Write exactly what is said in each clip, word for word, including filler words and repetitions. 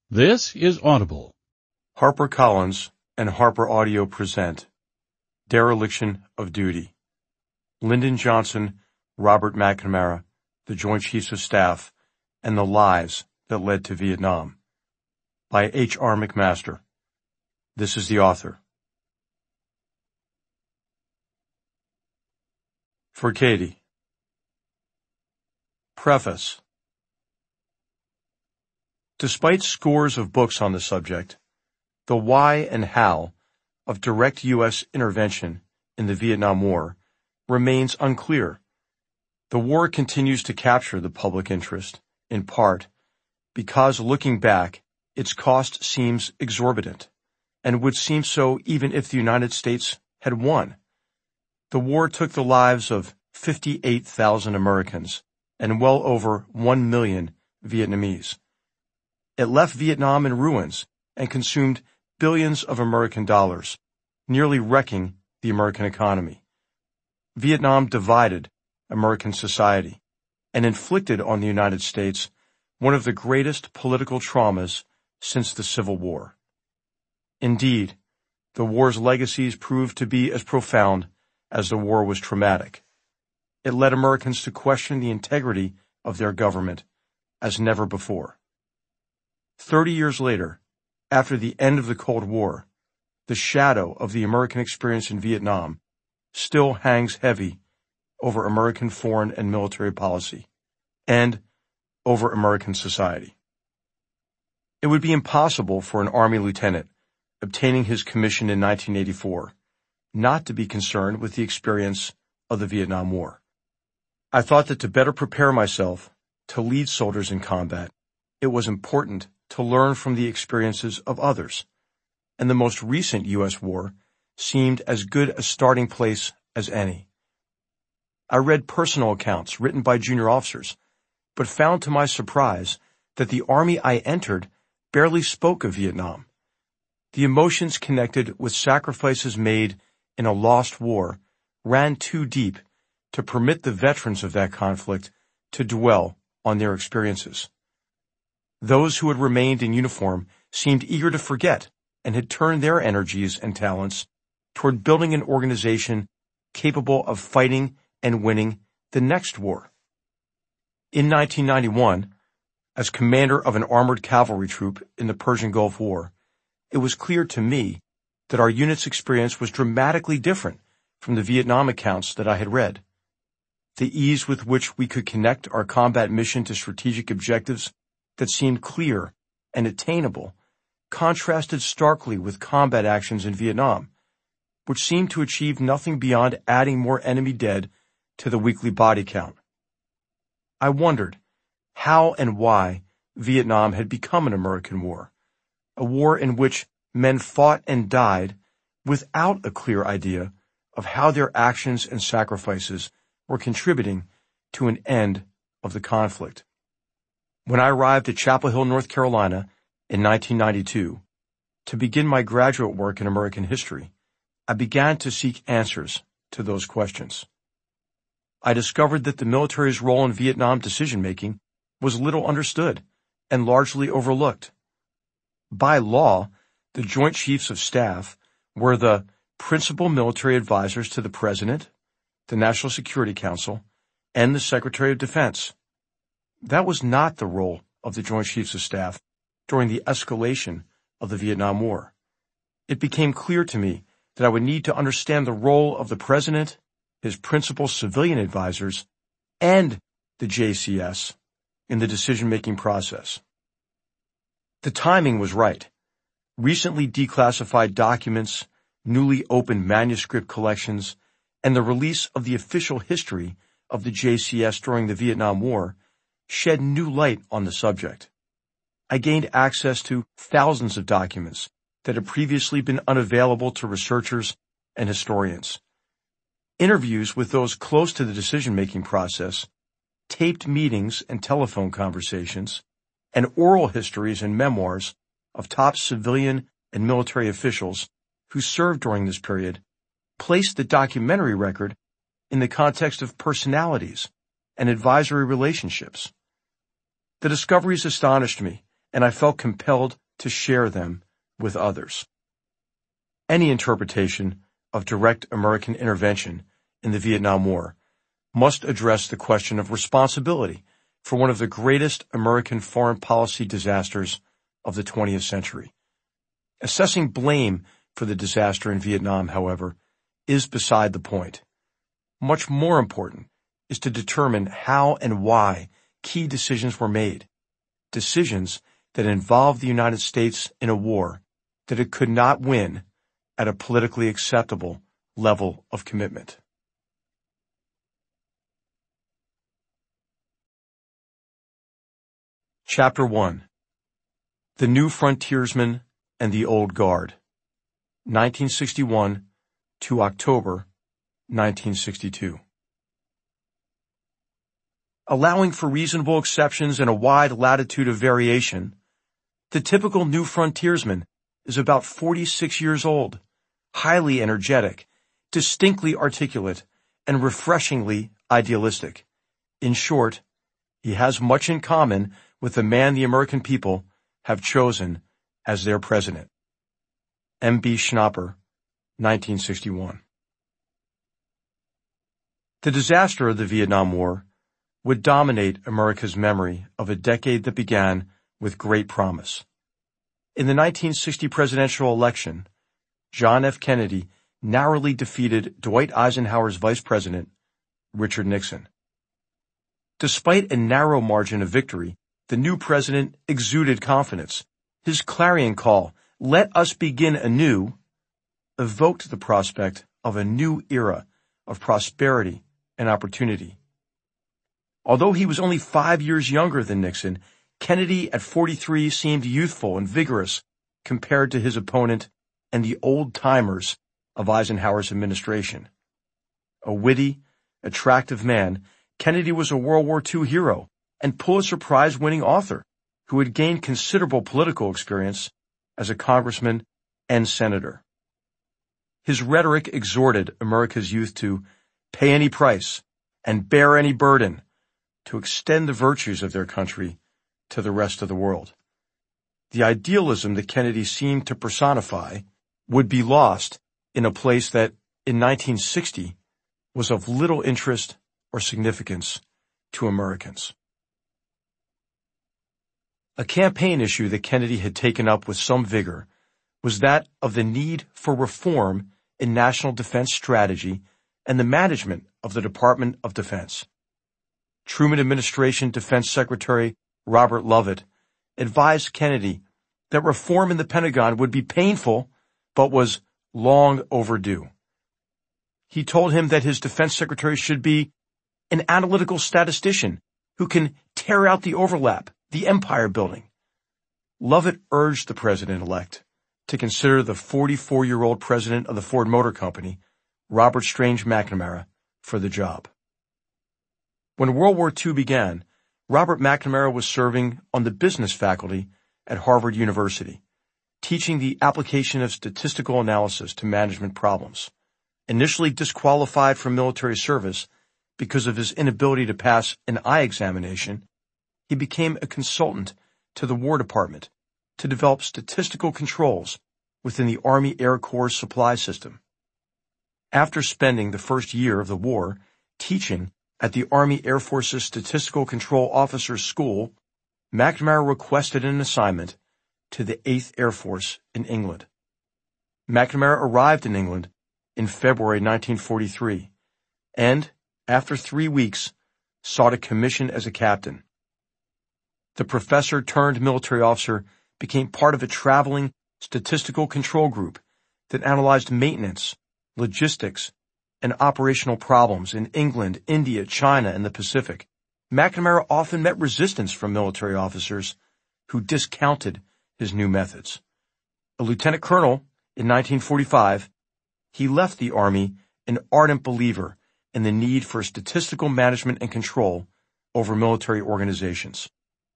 This is Audible. HarperCollins and Harper Audio present Dereliction of Duty. Lyndon Johnson, Robert McNamara, the Joint Chiefs of Staff, and the Lies that Led to Vietnam. By H R McMaster. This is the author. For Katie. Preface. Despite scores of books on the subject, the why and how of direct U S intervention in the Vietnam War remains unclear. The war continues to capture the public interest, in part, because looking back, its cost seems exorbitant, and would seem so even if the United States had won. The war took the lives of fifty-eight thousand Americans and well over one million Vietnamese. It left Vietnam in ruins and consumed billions of American dollars, nearly wrecking the American economy. Vietnam divided American society and inflicted on the United States one of the greatest political traumas since the Civil War. Indeed, the war's legacies proved to be as profound as the war was traumatic. It led Americans to question the integrity of their government as never before. Thirty years later, after the end of the Cold War, the shadow of the American experience in Vietnam still hangs heavy over American foreign and military policy, and over American society. It would be impossible for an Army lieutenant obtaining his commission in nineteen eighty-four not to be concerned with the experience of the Vietnam War. I thought that to better prepare myself to lead soldiers in combat, it was important to learn from the experiences of others, and the most recent U S war seemed as good a starting place as any. I read personal accounts written by junior officers, but found to my surprise that the Army I entered barely spoke of Vietnam. The emotions connected with sacrifices made in a lost war ran too deep to permit the veterans of that conflict to dwell on their experiences. Those who had remained in uniform seemed eager to forget and had turned their energies and talents toward building an organization capable of fighting and winning the next war. In nineteen ninety-one, as commander of an armored cavalry troop in the Persian Gulf War, it was clear to me that our unit's experience was dramatically different from the Vietnam accounts that I had read. The ease with which we could connect our combat mission to strategic objectives that seemed clear and attainable contrasted starkly with combat actions in Vietnam, which seemed to achieve nothing beyond adding more enemy dead to the weekly body count. I wondered how and why Vietnam had become an American war, a war in which men fought and died without a clear idea of how their actions and sacrifices were contributing to an end of the conflict. When I arrived at Chapel Hill, North Carolina in nineteen ninety-two, to begin my graduate work in American history, I began to seek answers to those questions. I discovered that the military's role in Vietnam decision-making was little understood and largely overlooked. By law, the Joint Chiefs of Staff were the principal military advisors to the President, the National Security Council, and the Secretary of Defense. That was not the role of the Joint Chiefs of Staff during the escalation of the Vietnam War. It became clear to me that I would need to understand the role of the President, his principal civilian advisors, and the J C S in the decision-making process. The timing was right. Recently declassified documents, newly opened manuscript collections, and the release of the official history of the J C S during the Vietnam War shed new light on the subject. I gained access to thousands of documents that had previously been unavailable to researchers and historians. Interviews with those close to the decision-making process, taped meetings and telephone conversations, and oral histories and memoirs of top civilian and military officials who served during this period placed the documentary record in the context of personalities and advisory relationships. The discoveries astonished me and I felt compelled to share them with others. Any interpretation of direct American intervention in the Vietnam War must address the question of responsibility for one of the greatest American foreign policy disasters of the twentieth century. Assessing blame for the disaster in Vietnam, however, is beside the point. Much more important is to determine how and why key decisions were made, decisions that involved the United States in a war that it could not win at a politically acceptable level of commitment. Chapter one. The New Frontiersmen and the Old Guard, nineteen sixty-one to October nineteen sixty-two. Allowing for reasonable exceptions and a wide latitude of variation, the typical new frontiersman is about forty-six years old, highly energetic, distinctly articulate, and refreshingly idealistic. In short, he has much in common with the man the American people have chosen as their president. M B Schnapper, nineteen sixty-one. The disaster of the Vietnam War would dominate America's memory of a decade that began with great promise. In the nineteen sixty presidential election, John F. Kennedy narrowly defeated Dwight Eisenhower's vice president, Richard Nixon. Despite a narrow margin of victory, the new president exuded confidence. His clarion call, "Let us begin anew," evoked the prospect of a new era of prosperity and opportunity. Although he was only five years younger than Nixon, Kennedy at forty-three seemed youthful and vigorous compared to his opponent and the old-timers of Eisenhower's administration. A witty, attractive man, Kennedy was a World War Two hero and Pulitzer Prize-winning author who had gained considerable political experience as a congressman and senator. His rhetoric exhorted America's youth to pay any price and bear any burden, to extend the virtues of their country to the rest of the world. The idealism that Kennedy seemed to personify would be lost in a place that, in nineteen sixty, was of little interest or significance to Americans. A campaign issue that Kennedy had taken up with some vigor was that of the need for reform in national defense strategy and the management of the Department of Defense. Truman Administration Defense Secretary Robert Lovett advised Kennedy that reform in the Pentagon would be painful, but was long overdue. He told him that his defense secretary should be an analytical statistician who can tear out the overlap, the empire building. Lovett urged the president-elect to consider the forty-four-year-old president of the Ford Motor Company, Robert Strange McNamara, for the job. When World War Two began, Robert McNamara was serving on the business faculty at Harvard University, teaching the application of statistical analysis to management problems. Initially disqualified from military service because of his inability to pass an eye examination, he became a consultant to the War Department to develop statistical controls within the Army Air Corps supply system. After spending the first year of the war teaching at the Army Air Force's Statistical Control Officers School, McNamara requested an assignment to the eighth Air Force in England. McNamara arrived in England in February nineteen forty-three, and, after three weeks, sought a commission as a captain. The professor-turned-military officer became part of a traveling statistical control group that analyzed maintenance, logistics, and operational problems in England, India, China, and the Pacific. McNamara often met resistance from military officers who discounted his new methods. A lieutenant colonel in nineteen forty-five, he left the Army an ardent believer in the need for statistical management and control over military organizations.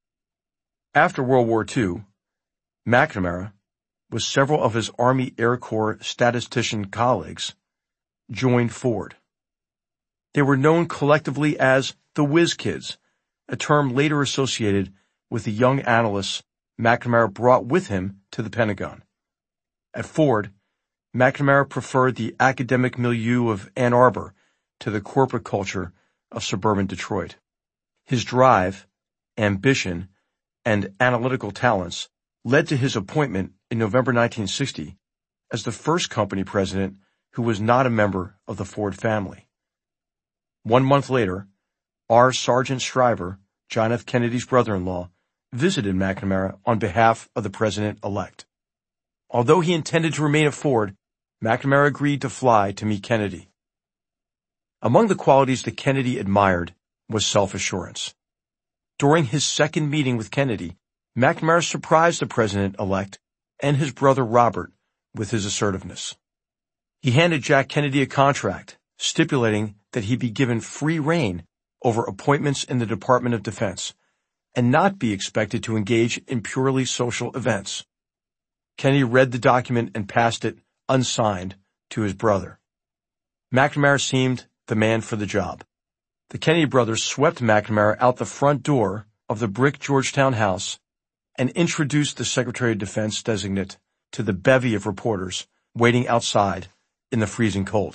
After World War Two, McNamara, with several of his Army Air Corps statistician colleagues, joined Ford. They were known collectively as the Whiz Kids, a term later associated with the young analysts McNamara brought with him to the Pentagon. At Ford, McNamara preferred the academic milieu of Ann Arbor to the corporate culture of suburban Detroit. His drive, ambition, and analytical talents led to his appointment in November nineteen sixty as the first company president who was not a member of the Ford family. One month later, R. Sargent Shriver, John F. Kennedy's brother-in-law, visited McNamara on behalf of the president-elect. Although he intended to remain at Ford, McNamara agreed to fly to meet Kennedy. Among the qualities that Kennedy admired was self-assurance. During his second meeting with Kennedy, McNamara surprised the president-elect and his brother Robert with his assertiveness. He handed Jack Kennedy a contract stipulating that he be given free rein over appointments in the Department of Defense and not be expected to engage in purely social events. Kennedy read the document and passed it unsigned to his brother. McNamara seemed the man for the job. The Kennedy brothers swept McNamara out the front door of the brick Georgetown house and introduced the Secretary of Defense designate to the bevy of reporters waiting outside in the freezing cold.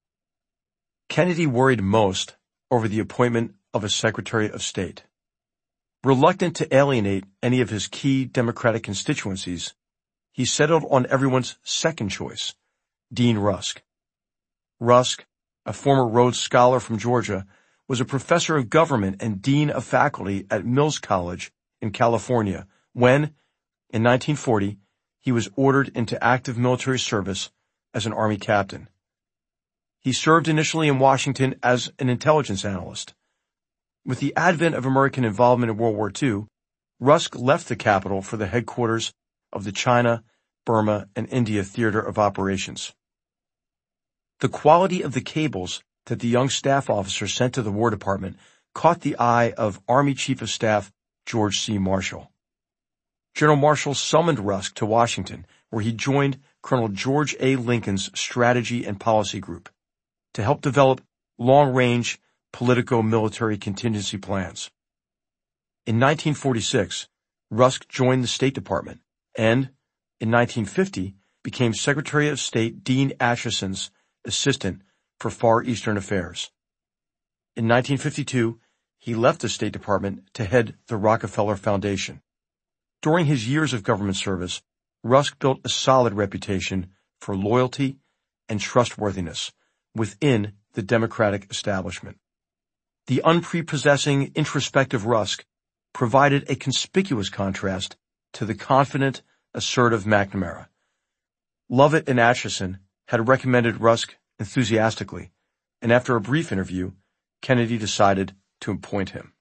Kennedy worried most over the appointment of a Secretary of State. Reluctant to alienate any of his key Democratic constituencies, he settled on everyone's second choice, Dean Rusk. Rusk, a former Rhodes Scholar from Georgia, was a professor of government and dean of faculty at Mills College in California when, in nineteen forty, he was ordered into active military service as an Army captain. He served initially in Washington as an intelligence analyst. With the advent of American involvement in World War Two, Rusk left the capital for the headquarters of the China, Burma, and India Theater of Operations. The quality of the cables that the young staff officer sent to the War Department caught the eye of Army Chief of Staff George C. Marshall. General Marshall summoned Rusk to Washington, where he joined Colonel George A. Lincoln's Strategy and Policy Group to help develop long-range politico-military contingency plans. In nineteen forty-six, Rusk joined the State Department and, in nineteen fifty, became Secretary of State Dean Acheson's assistant for Far Eastern Affairs. In nineteen fifty-two, he left the State Department to head the Rockefeller Foundation. During his years of government service, Rusk built a solid reputation for loyalty and trustworthiness within the Democratic establishment. The unprepossessing, introspective Rusk provided a conspicuous contrast to the confident, assertive McNamara. Lovett and Acheson had recommended Rusk enthusiastically, and after a brief interview, Kennedy decided to appoint him.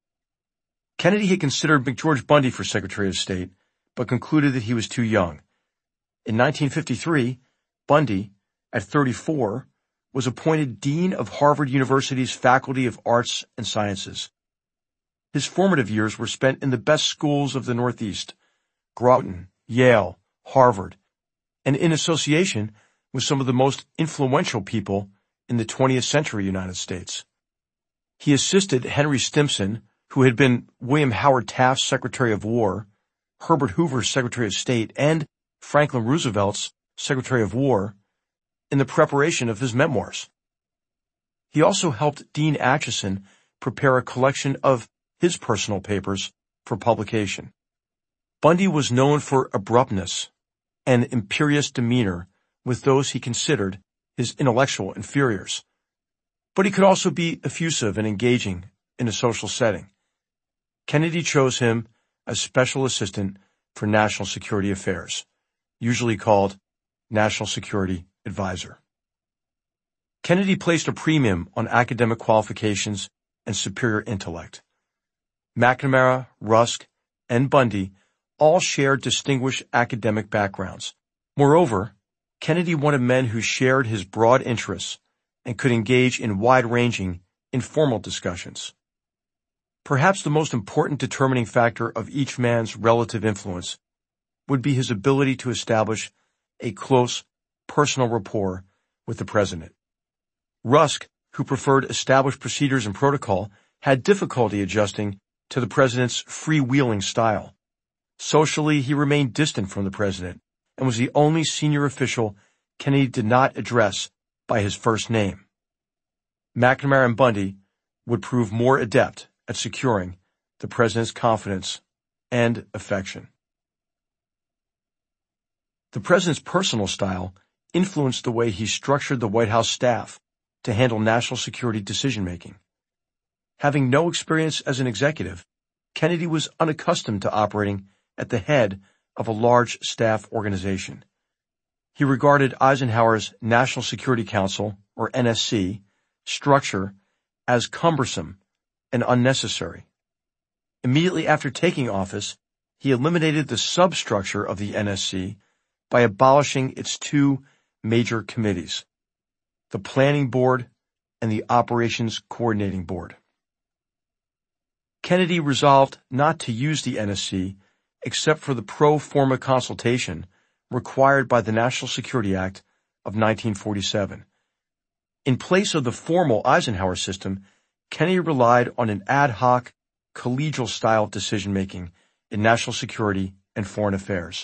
Kennedy had considered McGeorge Bundy for Secretary of State, but concluded that he was too young. In nineteen fifty-three, Bundy, at thirty-four, was appointed Dean of Harvard University's Faculty of Arts and Sciences. His formative years were spent in the best schools of the Northeast, Groton, Yale, Harvard, and in association with some of the most influential people in the twentieth century United States. He assisted Henry Stimson, who had been William Howard Taft's Secretary of War, Herbert Hoover's Secretary of State, and Franklin Roosevelt's Secretary of War, in the preparation of his memoirs. He also helped Dean Acheson prepare a collection of his personal papers for publication. Bundy was known for abruptness and imperious demeanor with those he considered his intellectual inferiors. But he could also be effusive and engaging in a social setting. Kennedy chose him as Special Assistant for National Security Affairs, usually called National Security Advisor. Kennedy placed a premium on academic qualifications and superior intellect. McNamara, Rusk, and Bundy all shared distinguished academic backgrounds. Moreover, Kennedy wanted men who shared his broad interests and could engage in wide-ranging, informal discussions. Perhaps the most important determining factor of each man's relative influence would be his ability to establish a close, personal rapport with the president. Rusk, who preferred established procedures and protocol, had difficulty adjusting to the president's freewheeling style. Socially, he remained distant from the president and was the only senior official Kennedy did not address by his first name. McNamara and Bundy would prove more adept at securing the president's confidence and affection. The president's personal style influenced the way he structured the White House staff to handle national security decision-making. Having no experience as an executive, Kennedy was unaccustomed to operating at the head of a large staff organization. He regarded Eisenhower's National Security Council, or N S C, structure as cumbersome and unnecessary. Immediately after taking office, he eliminated the substructure of the N S C by abolishing its two major committees, the Planning Board and the Operations Coordinating Board. Kennedy resolved not to use the N S C except for the pro forma consultation required by the National Security Act of nineteen forty-seven. In place of the formal Eisenhower system, Kennedy relied on an ad hoc, collegial-style decision-making in national security and foreign affairs.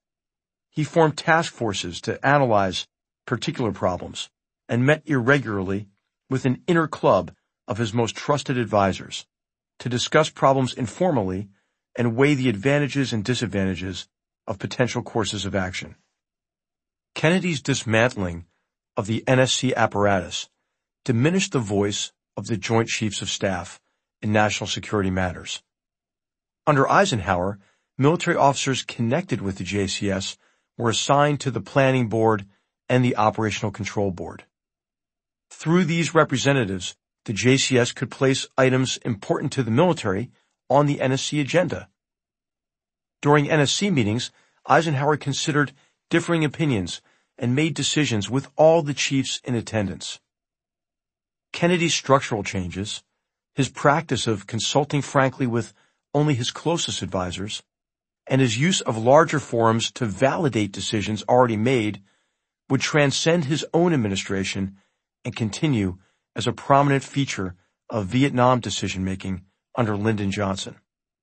He formed task forces to analyze particular problems and met irregularly with an inner club of his most trusted advisors to discuss problems informally and weigh the advantages and disadvantages of potential courses of action. Kennedy's dismantling of the N S C apparatus diminished the voice of the Joint Chiefs of Staff in national security matters. Under Eisenhower, military officers connected with the J C S were assigned to the Planning Board and the Operational Control Board. Through these representatives, the J C S could place items important to the military on the N S C agenda. During N S C meetings, Eisenhower considered differing opinions and made decisions with all the chiefs in attendance. Kennedy's structural changes, his practice of consulting frankly with only his closest advisors, and his use of larger forums to validate decisions already made would transcend his own administration and continue as a prominent feature of Vietnam decision-making under Lyndon Johnson.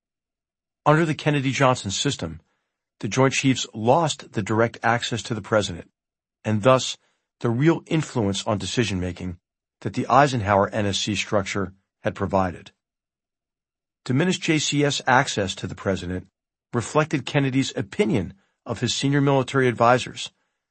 Under the Kennedy-Johnson system, the Joint Chiefs lost the direct access to the president, and thus the real influence on decision-making that the Eisenhower N S C structure had provided. Diminished J C S access to the president reflected Kennedy's opinion of his senior military advisors.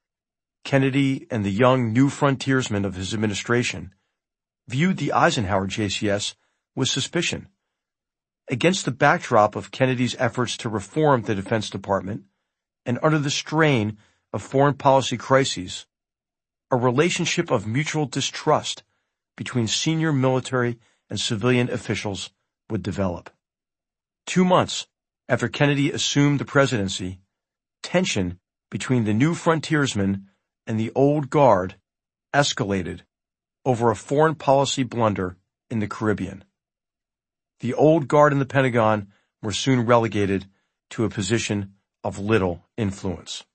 Kennedy and the young new frontiersmen of his administration viewed the Eisenhower J C S with suspicion. Against the backdrop of Kennedy's efforts to reform the Defense Department and under the strain of foreign policy crises, a relationship of mutual distrust between senior military and civilian officials would develop. Two months after Kennedy assumed the presidency, tension between the new frontiersmen and the old guard escalated over a foreign policy blunder in the Caribbean. The old guard in the Pentagon were soon relegated to a position of little influence.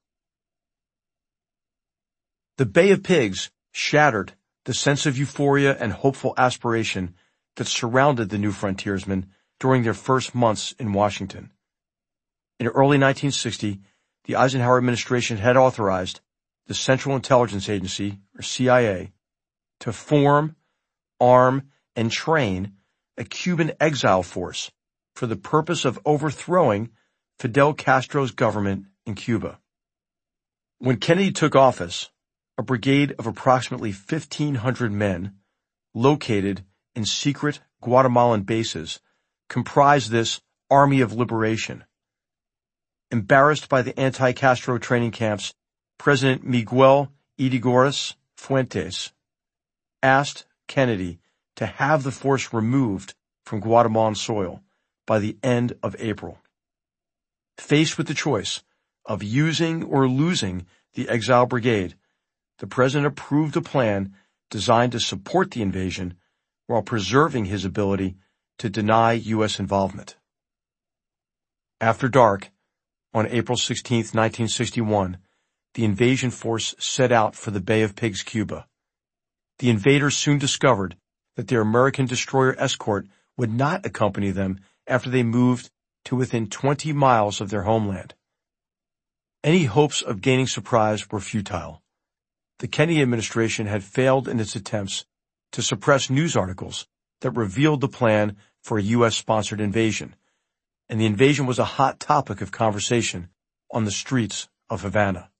The Bay of Pigs shattered the sense of euphoria and hopeful aspiration that surrounded the new frontiersmen during their first months in Washington. In early nineteen sixty, the Eisenhower administration had authorized the Central Intelligence Agency, or C I A, to form, arm, and train a Cuban exile force for the purpose of overthrowing Fidel Castro's government in Cuba. When Kennedy took office, a brigade of approximately fifteen hundred men, located in secret Guatemalan bases, comprised this Army of Liberation. Embarrassed by the anti-Castro training camps, President Miguel Ydígoras Fuentes asked Kennedy to have the force removed from Guatemalan soil by the end of April. Faced with the choice of using or losing the exile brigade, the president approved a plan designed to support the invasion while preserving his ability to deny U S involvement. After dark, on April sixteenth, nineteen sixty-one, the invasion force set out for the Bay of Pigs, Cuba. The invaders soon discovered that their American destroyer escort would not accompany them after they moved to within twenty miles of their homeland. Any hopes of gaining surprise were futile. The Kennedy administration had failed in its attempts to suppress news articles that revealed the plan for a U S-sponsored invasion, and the invasion was a hot topic of conversation on the streets of Havana.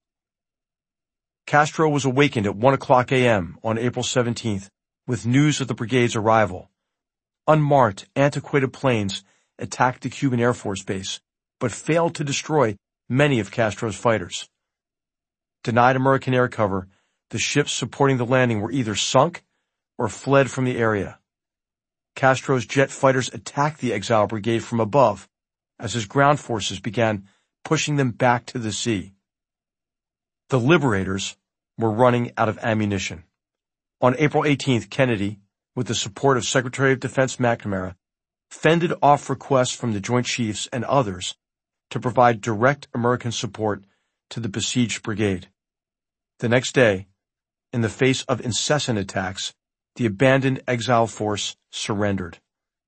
Castro was awakened at one o'clock a m on April seventeenth with news of the brigade's arrival. Unmarked, antiquated planes attacked the Cuban Air Force base, but failed to destroy many of Castro's fighters. Denied American air cover, the ships supporting the landing were either sunk or fled from the area. Castro's jet fighters attacked the exile brigade from above as his ground forces began pushing them back to the sea. The liberators were running out of ammunition. On April eighteenth, Kennedy, with the support of Secretary of Defense McNamara, fended off requests from the Joint Chiefs and others to provide direct American support to the besieged brigade. The next day, in the face of incessant attacks, the abandoned exile force surrendered.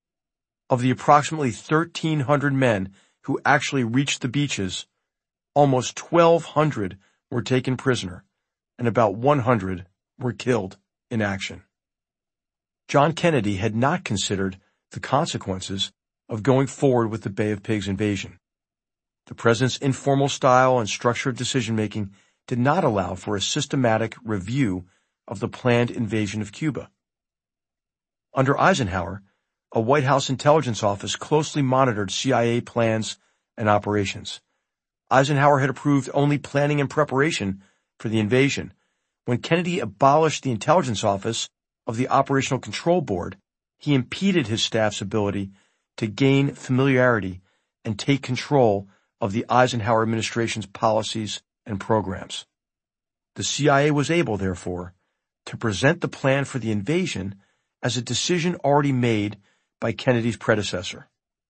Of the approximately thirteen hundred men who actually reached the beaches, almost twelve hundred were taken prisoner, and about one hundred were killed in action. John Kennedy had not considered the consequences of going forward with the Bay of Pigs invasion. The president's informal style and structured decision-making did not allow for a systematic review of the planned invasion of Cuba. Under Eisenhower, a White House intelligence office closely monitored C I A plans and operations. Eisenhower had approved only planning and preparation for the invasion. When Kennedy abolished the intelligence office of the Operational Control Board, he impeded his staff's ability to gain familiarity and take control of the Eisenhower administration's policies and programs. The C I A was able, therefore, to present the plan for the invasion as a decision already made by Kennedy's predecessor.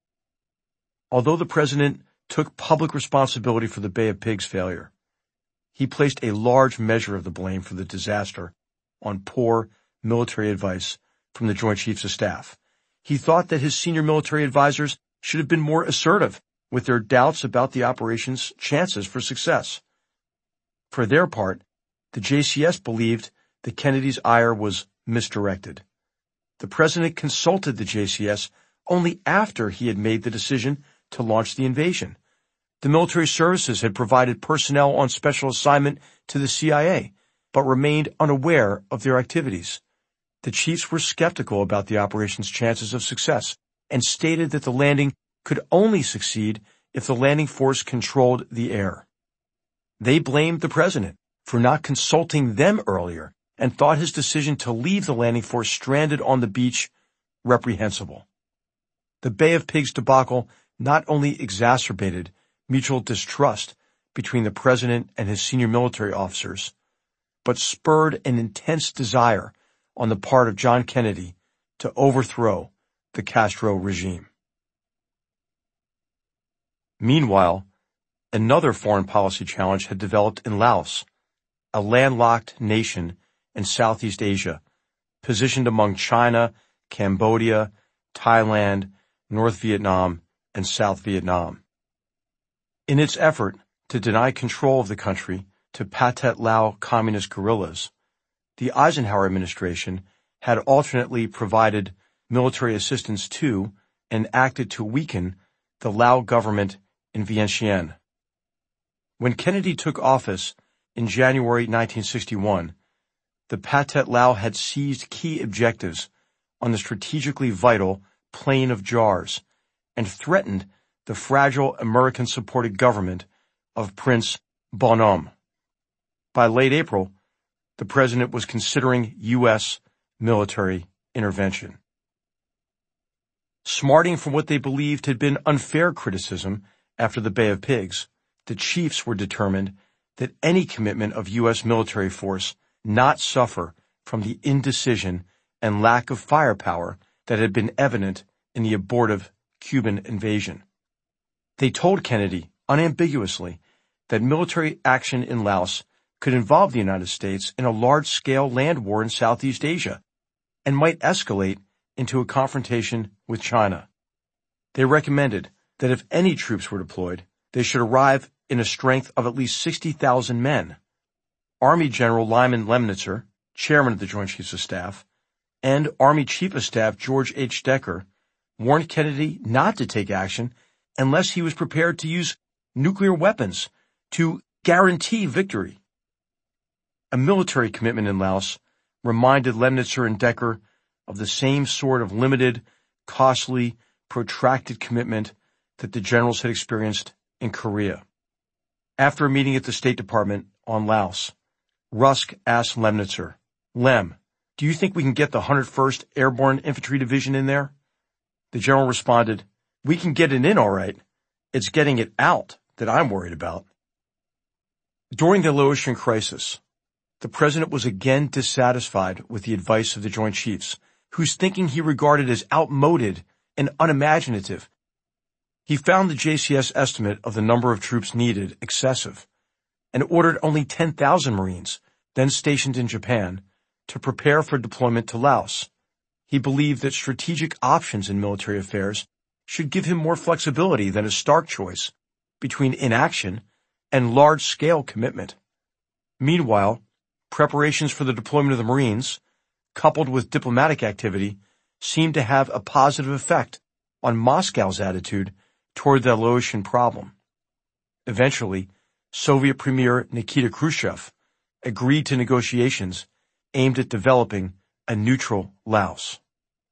Although the president took public responsibility for the Bay of Pigs failure, he placed a large measure of the blame for the disaster on poor military advice from the Joint Chiefs of Staff. He thought that his senior military advisors should have been more assertive with their doubts about the operation's chances for success. For their part, the J C S believed that Kennedy's ire was misdirected. The president consulted the J C S only after he had made the decision to launch the invasion. The military services had provided personnel on special assignment to the C I A, but remained unaware of their activities. The chiefs were skeptical about the operation's chances of success and stated that the landing could only succeed if the landing force controlled the air. They blamed the president for not consulting them earlier and thought his decision to leave the landing force stranded on the beach reprehensible. The Bay of Pigs debacle not only exacerbated mutual distrust between the president and his senior military officers, but spurred an intense desire on the part of John Kennedy to overthrow the Castro regime. Meanwhile, another foreign policy challenge had developed in Laos, a landlocked nation in Southeast Asia, positioned among China, Cambodia, Thailand, North Vietnam, and South Vietnam. In its effort to deny control of the country to Pathet Lao communist guerrillas, the Eisenhower administration had alternately provided military assistance to and acted to weaken the Lao government in Vientiane. When Kennedy took office in January nineteen sixty-one, the Pathet Lao had seized key objectives on the strategically vital Plain of Jars and threatened the fragile American-supported government of Prince Bonhomme. By late April, the president was considering U S military intervention. Smarting from what they believed had been unfair criticism after the Bay of Pigs, the chiefs were determined that any commitment of U S military force not suffer from the indecision and lack of firepower that had been evident in the abortive Cuban invasion. They told Kennedy unambiguously that military action in Laos could involve the United States in a large-scale land war in Southeast Asia and might escalate into a confrontation with China. They recommended that if any troops were deployed, they should arrive in a strength of at least sixty thousand men. Army General Lyman Lemnitzer, chairman of the Joint Chiefs of Staff, and Army Chief of Staff George H. Decker warned Kennedy not to take action unless he was prepared to use nuclear weapons to guarantee victory. A military commitment in Laos reminded Lemnitzer and Decker of the same sort of limited, costly, protracted commitment that the generals had experienced in Korea. After a meeting at the State Department on Laos, Rusk asked Lemnitzer, "Lem, do you think we can get the one hundred first Airborne Infantry Division in there?" The general responded, "We can get it in all right. It's getting it out that I'm worried about." During the Laotian crisis, the president was again dissatisfied with the advice of the Joint Chiefs, whose thinking he regarded as outmoded and unimaginative. He found the J C S estimate of the number of troops needed excessive and ordered only ten thousand Marines, then stationed in Japan, to prepare for deployment to Laos. He believed that strategic options in military affairs should give him more flexibility than a stark choice between inaction and large-scale commitment. Meanwhile, preparations for the deployment of the Marines, coupled with diplomatic activity, seemed to have a positive effect on Moscow's attitude toward the Laotian problem. Eventually, Soviet Premier Nikita Khrushchev agreed to negotiations aimed at developing a neutral Laos.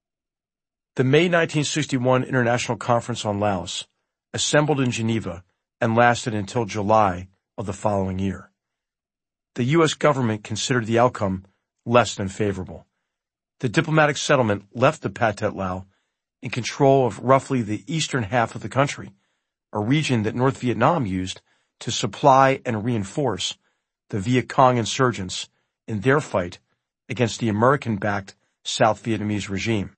The May nineteen sixty-one International Conference on Laos assembled in Geneva and lasted until July of the following year. The U S government considered the outcome less than favorable. The diplomatic settlement left the Pathet Lao in control of roughly the eastern half of the country, a region that North Vietnam used to supply and reinforce the Viet Cong insurgents in their fight against the American-backed South Vietnamese regime.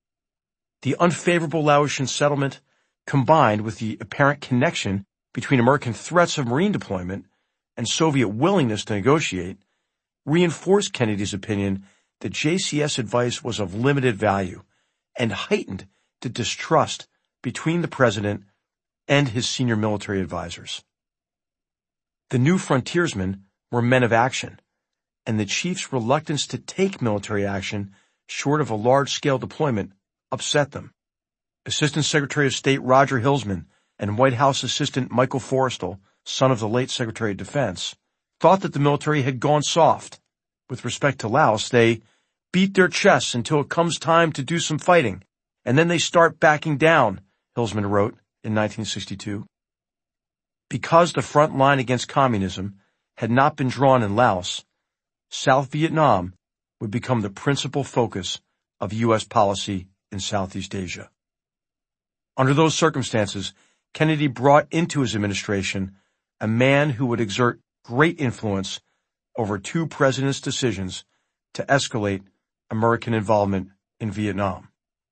The unfavorable Laotian settlement, combined with the apparent connection between American threats of Marine deployment and Soviet willingness to negotiate, reinforced Kennedy's opinion that J C S advice was of limited value and heightened the distrust between the president and his senior military advisors. The new frontiersmen were men of action, and the chief's reluctance to take military action short of a large-scale deployment upset them. Assistant Secretary of State Roger Hilsman and White House Assistant Michael Forrestal, son of the late Secretary of Defense, thought that the military had gone soft. With respect to Laos, they beat their chests until it comes time to do some fighting, and then they start backing down, Hilsman wrote in nineteen sixty-two. Because the front line against communism had not been drawn in Laos, South Vietnam would become the principal focus of U S policy in Southeast Asia. Under those circumstances, Kennedy brought into his administration a man who would exert great influence over two presidents' decisions to escalate American involvement in Vietnam.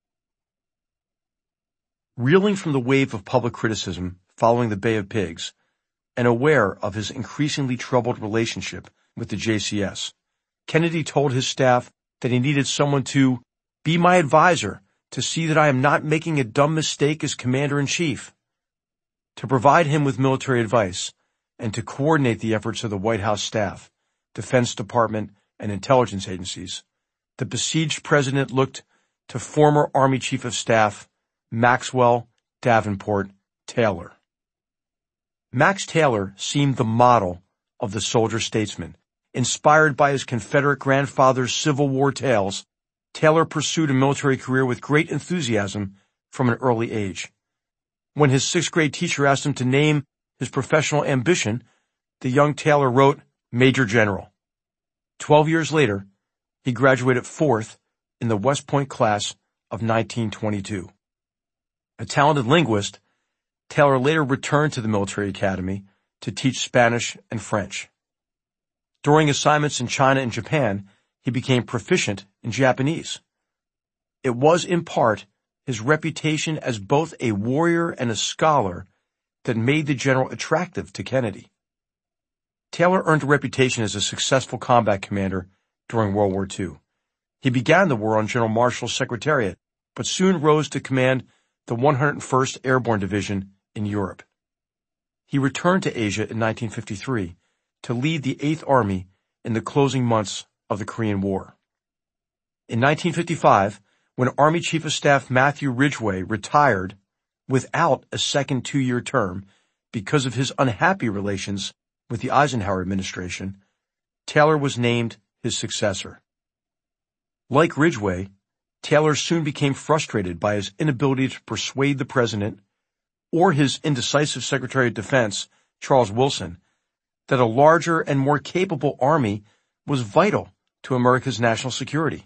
Reeling from the wave of public criticism following the Bay of Pigs, and aware of his increasingly troubled relationship with the J C S, Kennedy told his staff that he needed someone to be my advisor to see that I am not making a dumb mistake as commander-in-chief. To provide him with military advice and to coordinate the efforts of the White House staff, Defense Department, and intelligence agencies, the besieged president looked to former Army Chief of Staff Maxwell Davenport Taylor. Max Taylor seemed the model of the soldier-statesman. Inspired by his Confederate grandfather's Civil War tales, Taylor pursued a military career with great enthusiasm from an early age. When his sixth grade teacher asked him to name his professional ambition, the young Taylor wrote Major General. Twelve years later, he graduated fourth in the West Point class of nineteen twenty-two. A talented linguist, Taylor later returned to the military academy to teach Spanish and French. During assignments in China and Japan, he became proficient in Japanese. It was in part his reputation as both a warrior and a scholar that made the general attractive to Kennedy. Taylor earned a reputation as a successful combat commander during World War Two. He began the war on General Marshall's Secretariat, but soon rose to command the one hundred first Airborne Division in Europe. He returned to Asia in nineteen fifty-three to lead the eighth Army in the closing months of the Korean War. In nineteen fifty-five, when Army Chief of Staff Matthew Ridgway retired without a second two-year term because of his unhappy relations with the Eisenhower administration, Taylor was named his successor. Like Ridgway, Taylor soon became frustrated by his inability to persuade the president or his indecisive Secretary of Defense, Charles Wilson, that a larger and more capable army was vital to America's national security.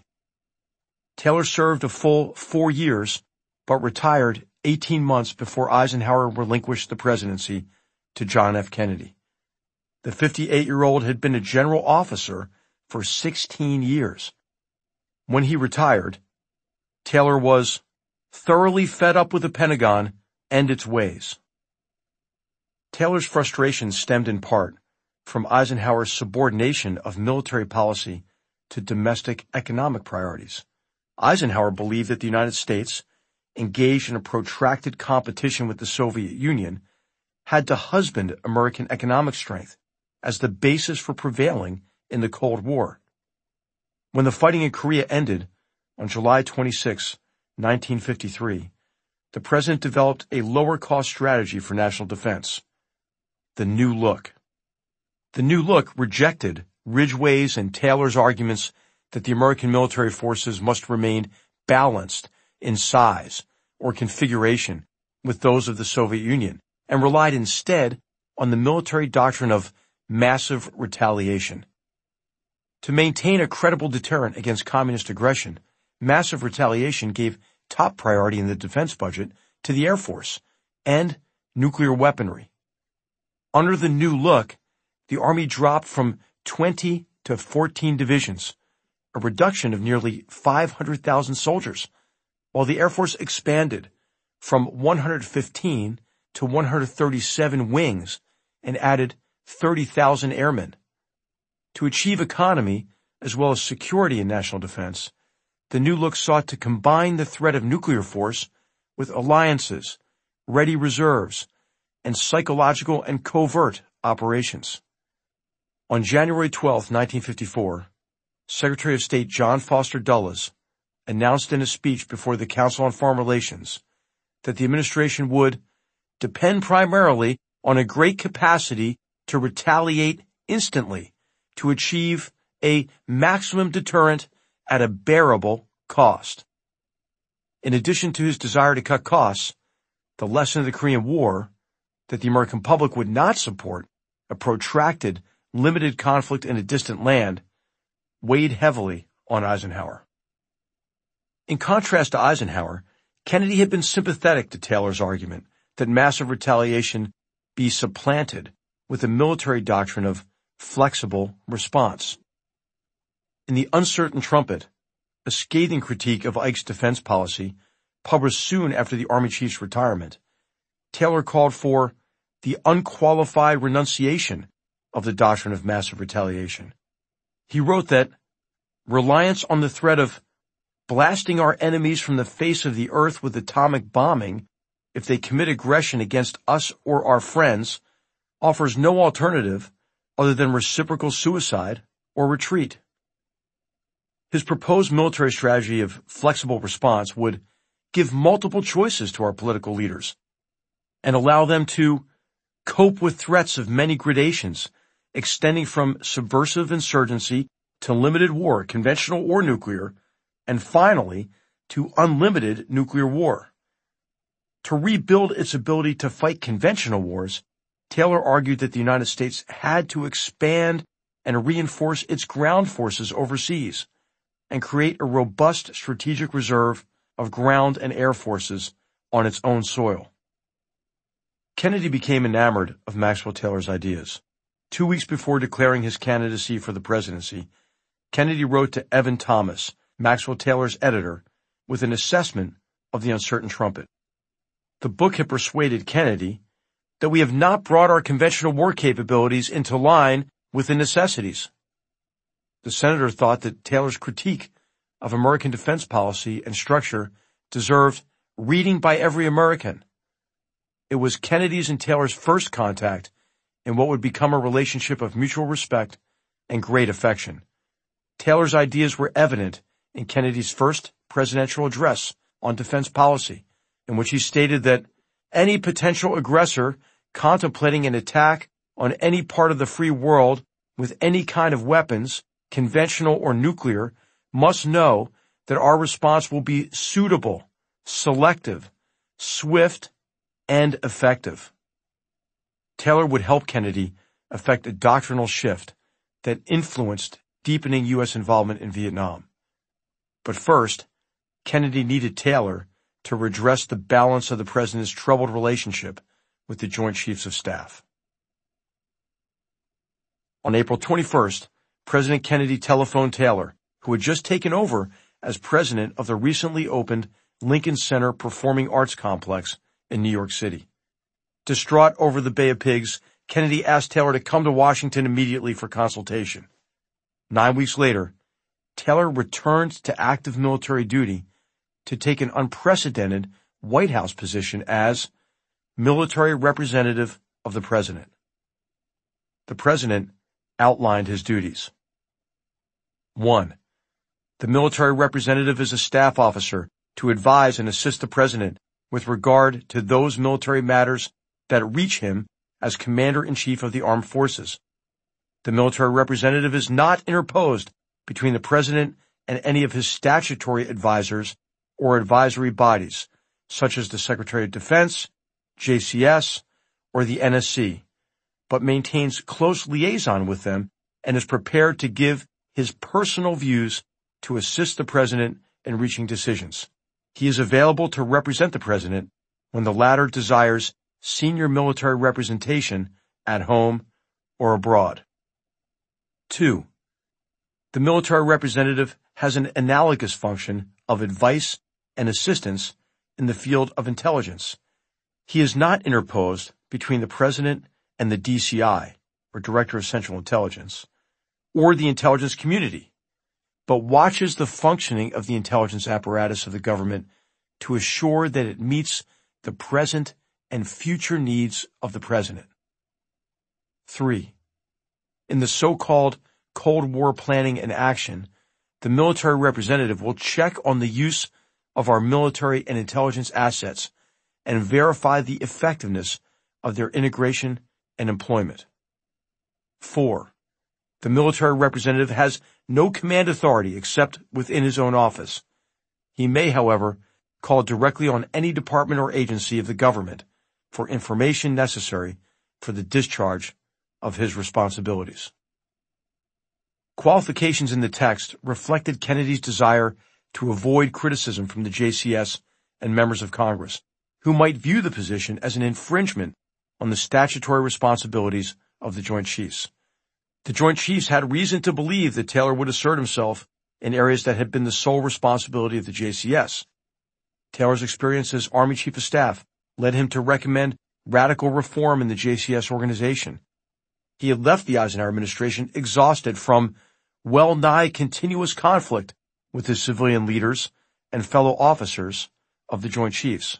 Taylor served a full four years, but retired eighteen months before Eisenhower relinquished the presidency to John F. Kennedy. The fifty-eight-year-old had been a general officer for sixteen years. When he retired, Taylor was thoroughly fed up with the Pentagon and its ways. Taylor's frustration stemmed in part from Eisenhower's subordination of military policy to domestic economic priorities. Eisenhower believed that the United States, engaged in a protracted competition with the Soviet Union, had to husband American economic strength as the basis for prevailing in the Cold War. When the fighting in Korea ended on July twenty-sixth, nineteen fifty-three, the president developed a lower-cost strategy for national defense, the New Look. The New Look rejected Ridgway's and Taylor's arguments that the American military forces must remain balanced in size or configuration with those of the Soviet Union, and relied instead on the military doctrine of massive retaliation. To maintain a credible deterrent against communist aggression, massive retaliation gave top priority in the defense budget to the Air Force and nuclear weaponry. Under the New Look, the Army dropped from twenty to fourteen divisions, a reduction of nearly five hundred thousand soldiers, while the Air Force expanded from one hundred fifteen to one hundred thirty-seven wings and added thirty thousand airmen. To achieve economy as well as security in national defense, the New Look sought to combine the threat of nuclear force with alliances, ready reserves, and psychological and covert operations. On January twelfth, nineteen fifty-four, Secretary of State John Foster Dulles announced in a speech before the Council on Foreign Relations that the administration would depend primarily on a great capacity to retaliate instantly to achieve a maximum deterrent at a bearable cost. In addition to his desire to cut costs, the lesson of the Korean War, that the American public would not support a protracted, limited conflict in a distant land, weighed heavily on Eisenhower. In contrast to Eisenhower, Kennedy had been sympathetic to Taylor's argument that massive retaliation be supplanted with a military doctrine of flexible response. In The Uncertain Trumpet, a scathing critique of Ike's defense policy, published soon after the Army Chief's retirement, Taylor called for the unqualified renunciation of the doctrine of massive retaliation. He wrote that reliance on the threat of blasting our enemies from the face of the earth with atomic bombing if they commit aggression against us or our friends offers no alternative other than reciprocal suicide or retreat. His proposed military strategy of flexible response would give multiple choices to our political leaders and allow them to cope with threats of many gradations, extending from subversive insurgency to limited war, conventional or nuclear, and finally to unlimited nuclear war. To rebuild its ability to fight conventional wars, Taylor argued that the United States had to expand and reinforce its ground forces overseas and create a robust strategic reserve of ground and air forces on its own soil. Kennedy became enamored of Maxwell Taylor's ideas. Two weeks before declaring his candidacy for the presidency, Kennedy wrote to Evan Thomas, Maxwell Taylor's editor, with an assessment of The Uncertain Trumpet. The book had persuaded Kennedy that we have not brought our conventional war capabilities into line with the necessities. The senator thought that Taylor's critique of American defense policy and structure deserved reading by every American. It was Kennedy's and Taylor's first contact in what would become a relationship of mutual respect and great affection. Taylor's ideas were evident in Kennedy's first presidential address on defense policy, in which he stated that any potential aggressor contemplating an attack on any part of the free world with any kind of weapons, conventional or nuclear, must know that our response will be suitable, selective, swift, and effective. Taylor would help Kennedy effect a doctrinal shift that influenced deepening U S involvement in Vietnam. But first, Kennedy needed Taylor to redress the balance of the president's troubled relationship with the Joint Chiefs of Staff. On April twenty-first, President Kennedy telephoned Taylor, who had just taken over as president of the recently opened Lincoln Center Performing Arts Complex in New York City. Distraught over the Bay of Pigs, Kennedy asked Taylor to come to Washington immediately for consultation. Nine weeks later, Taylor returned to active military duty to take an unprecedented White House position as military representative of the president. The president outlined his duties. One, the military representative is a staff officer to advise and assist the president with regard to those military matters that reach him as Commander-in-Chief of the Armed Forces. The military representative is not interposed between the president and any of his statutory advisors or advisory bodies, such as the Secretary of Defense, J C S, or the N S C, but maintains close liaison with them and is prepared to give his personal views to assist the president in reaching decisions. He is available to represent the president when the latter desires senior military representation at home or abroad. Two, the military representative has an analogous function of advice and assistance in the field of intelligence. He is not interposed between the president and the D C I, or Director of Central Intelligence, or the intelligence community, but watches the functioning of the intelligence apparatus of the government to assure that it meets the present and future needs of the president. Three, in the so-called Cold War planning and action, the military representative will check on the use of our military and intelligence assets and verify the effectiveness of their integration and employment. Four, the military representative has no command authority except within his own office. He may, however, call directly on any department or agency of the government for information necessary for the discharge of his responsibilities. Qualifications in the text reflected Kennedy's desire to avoid criticism from the J C S and members of Congress, who might view the position as an infringement on the statutory responsibilities of the Joint Chiefs. The Joint Chiefs had reason to believe that Taylor would assert himself in areas that had been the sole responsibility of the J C S. Taylor's experience as Army Chief of Staff led him to recommend radical reform in the J C S organization. He had left the Eisenhower administration exhausted from well-nigh continuous conflict with his civilian leaders and fellow officers of the Joint Chiefs.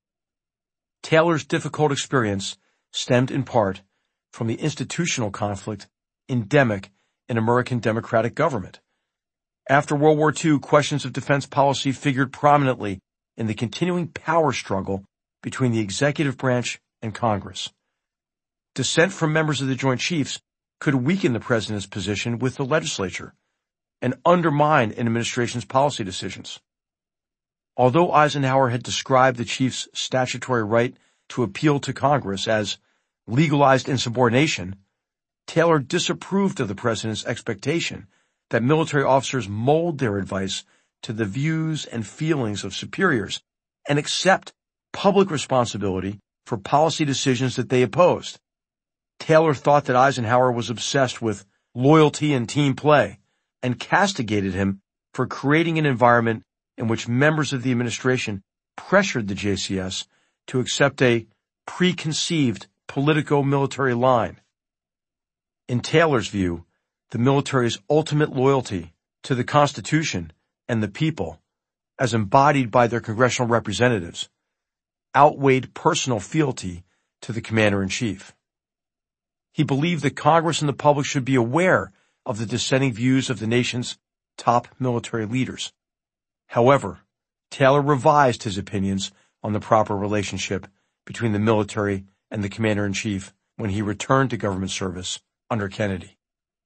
Taylor's difficult experience stemmed in part from the institutional conflict endemic in American democratic government. After World War Two, questions of defense policy figured prominently in the continuing power struggle between the executive branch and Congress. Dissent from members of the Joint Chiefs could weaken the president's position with the legislature and undermine an administration's policy decisions. Although Eisenhower had described the chief's statutory right to appeal to Congress as legalized insubordination, Taylor disapproved of the president's expectation that military officers mold their advice to the views and feelings of superiors and accept public responsibility for policy decisions that they opposed. Taylor thought that Eisenhower was obsessed with loyalty and team play and castigated him for creating an environment in which members of the administration pressured the J C S to accept a preconceived politico-military line. In Taylor's view, the military's ultimate loyalty to the Constitution and the people as embodied by their congressional representatives, outweighed personal fealty to the commander-in-chief. He believed that Congress and the public should be aware of the dissenting views of the nation's top military leaders. However, Taylor revised his opinions on the proper relationship between the military and the commander-in-chief when he returned to government service under Kennedy.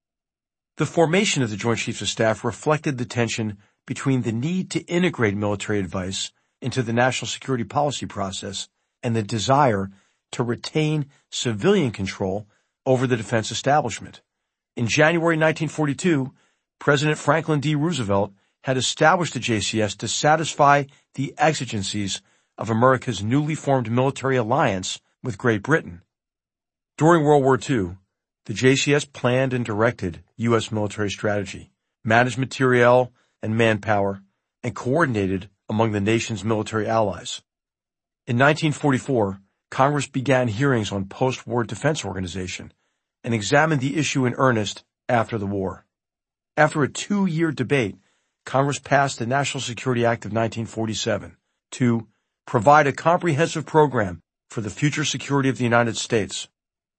The formation of the Joint Chiefs of Staff reflected the tension between the need to integrate military advice into the national security policy process and the desire to retain civilian control over the defense establishment. In January nineteen forty-two, President Franklin D. Roosevelt had established the J C S to satisfy the exigencies of America's newly formed military alliance with Great Britain. During World War Two, the J C S planned and directed U S military strategy, managed materiel and manpower, and coordinated among the nation's military allies. In nineteen forty-four, Congress began hearings on post-war defense organization and examined the issue in earnest after the war. After a two-year debate, Congress passed the National Security Act of nineteen forty-seven to provide a comprehensive program for the future security of the United States.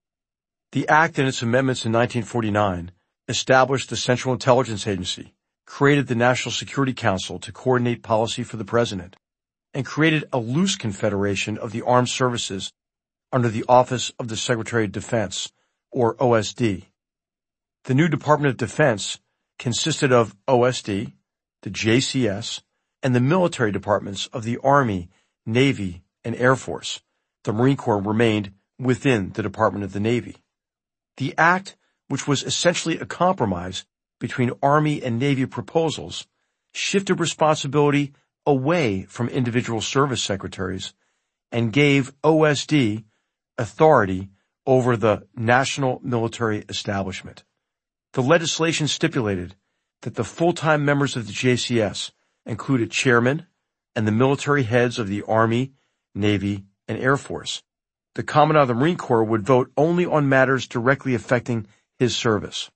The Act and its amendments in nineteen forty-nine established the Central Intelligence Agency, created the National Security Council to coordinate policy for the President, and created a loose confederation of the armed services under the Office of the Secretary of Defense, or O S D. The new Department of Defense consisted of O S D, the J C S, and the military departments of the Army, Navy, and Air Force. The Marine Corps remained within the Department of the Navy. The Act, which was essentially a compromise between Army and Navy proposals, shifted responsibility away from individual service secretaries and gave O S D authority over the national military establishment. The legislation stipulated that the full-time members of the J C S included chairmen and the military heads of the Army, Navy, and Air Force. The Commandant of the Marine Corps would vote only on matters directly affecting his service.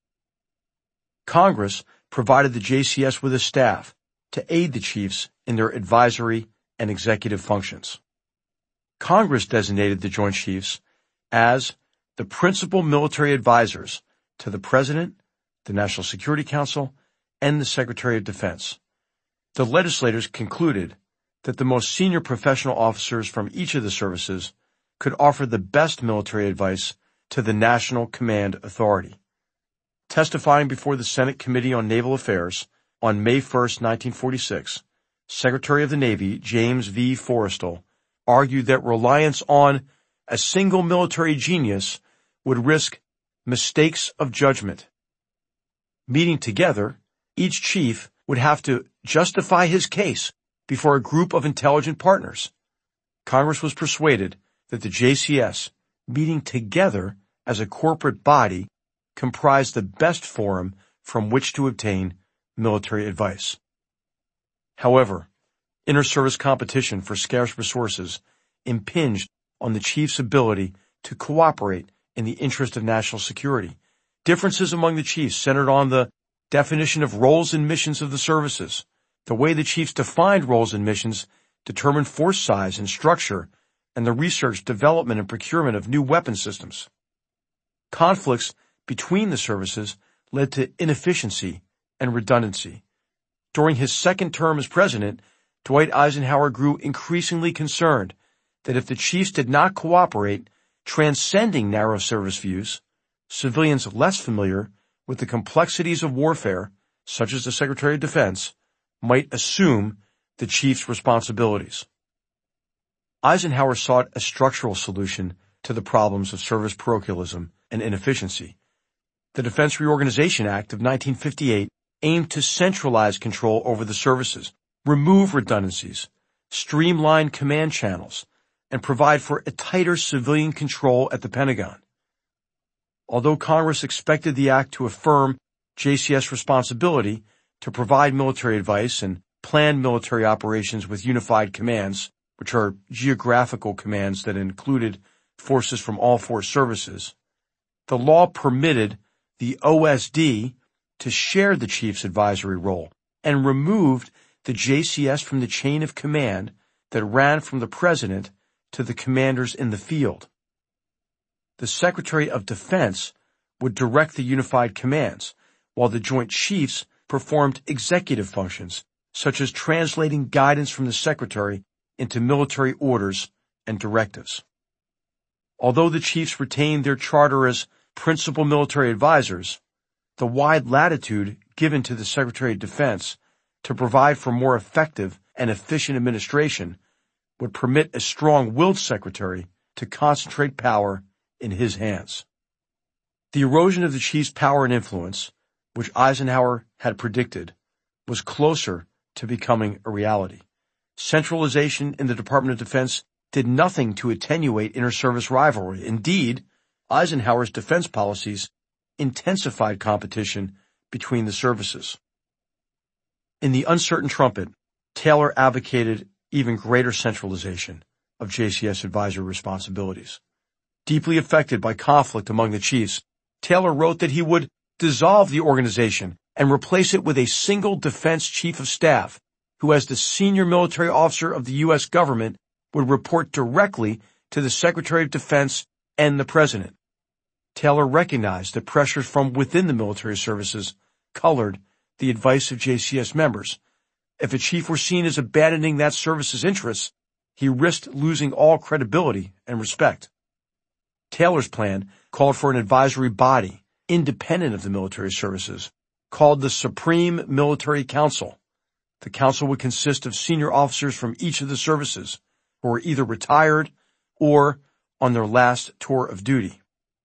Congress provided the J C S with a staff to aid the chiefs in their advisory and executive functions. Congress designated the Joint Chiefs as the principal military advisors to the President, the National Security Council, and the Secretary of Defense. The legislators concluded that the most senior professional officers from each of the services could offer the best military advice to the National Command Authority. Testifying before the Senate Committee on Naval Affairs on May first, nineteen forty-six, Secretary of the Navy James V. Forrestal argued that reliance on a single military genius would risk mistakes of judgment. Meeting together, each chief would have to justify his case before a group of intelligent partners. Congress was persuaded that the J C S, meeting together as a corporate body, comprised the best forum from which to obtain military advice. However, inter-service competition for scarce resources impinged on the chief's ability to cooperate in the interest of national security. Differences among the chiefs centered on the definition of roles and missions of the services. The way the chiefs defined roles and missions determined force size and structure and the research, development, and procurement of new weapon systems. Conflicts between the services led to inefficiency and redundancy. During his second term as president, Dwight Eisenhower grew increasingly concerned that if the chiefs did not cooperate, transcending narrow service views, civilians less familiar with the complexities of warfare, such as the Secretary of Defense, might assume the chief's responsibilities. Eisenhower sought a structural solution to the problems of service parochialism and inefficiency. The Defense Reorganization Act of nineteen fifty-eight aimed to centralize control over the services, remove redundancies, streamline command channels, and provide for a tighter civilian control at the Pentagon. Although Congress expected the act to affirm J C S responsibility to provide military advice and plan military operations with unified commands, which are geographical commands that included forces from all four services, the law permitted the O S D to share the chief's advisory role and removed the J C S from the chain of command that ran from the President to the commanders in the field. The Secretary of Defense would direct the unified commands, while the Joint Chiefs performed executive functions, such as translating guidance from the Secretary into military orders and directives. Although the chiefs retained their charter as principal military advisors, the wide latitude given to the Secretary of Defense to provide for more effective and efficient administration would permit a strong-willed secretary to concentrate power in his hands. The erosion of the chief's power and influence, which Eisenhower had predicted, was closer to becoming a reality. Centralization in the Department of Defense did nothing to attenuate inter-service rivalry. Indeed, Eisenhower's defense policies intensified competition between the services. In the uncertain trumpet, Taylor advocated even greater centralization of J C S advisory responsibilities. Deeply affected by conflict among the chiefs, Taylor wrote that he would dissolve the organization and replace it with a single defense chief of staff who, as the senior military officer of the U S government, would report directly to the Secretary of Defense and the President. Taylor recognized that pressures from within the military services colored the advice of J C S members. If a chief were seen as abandoning that service's interests, he risked losing all credibility and respect. Taylor's plan called for an advisory body, independent of the military services, called the Supreme Military Council. The council would consist of senior officers from each of the services who were either retired or on their last tour of duty.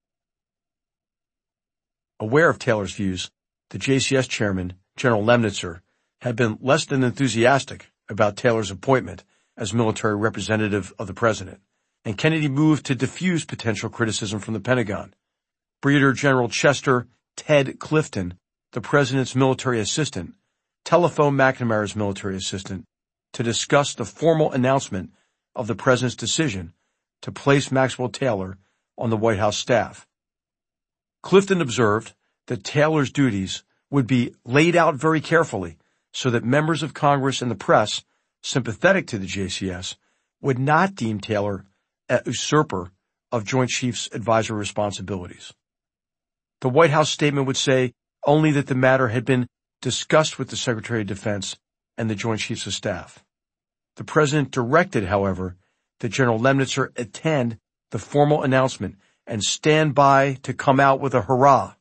Aware of Taylor's views, the J C S chairman, General Lemnitzer, had been less than enthusiastic about Taylor's appointment as military representative of the President, and Kennedy moved to diffuse potential criticism from the Pentagon. Brigadier General Chester Ted Clifton, the President's military assistant, telephoned McNamara's military assistant to discuss the formal announcement of the President's decision to place Maxwell Taylor on the White House staff. Clifton observed that Taylor's duties would be laid out very carefully so that members of Congress and the press, sympathetic to the J C S, would not deem Taylor a usurper of Joint Chiefs advisory responsibilities. The White House statement would say only that the matter had been discussed with the Secretary of Defense and the Joint Chiefs of Staff. The President directed, however, that General Lemnitzer attend the formal announcement and stand by to come out with a hurrah.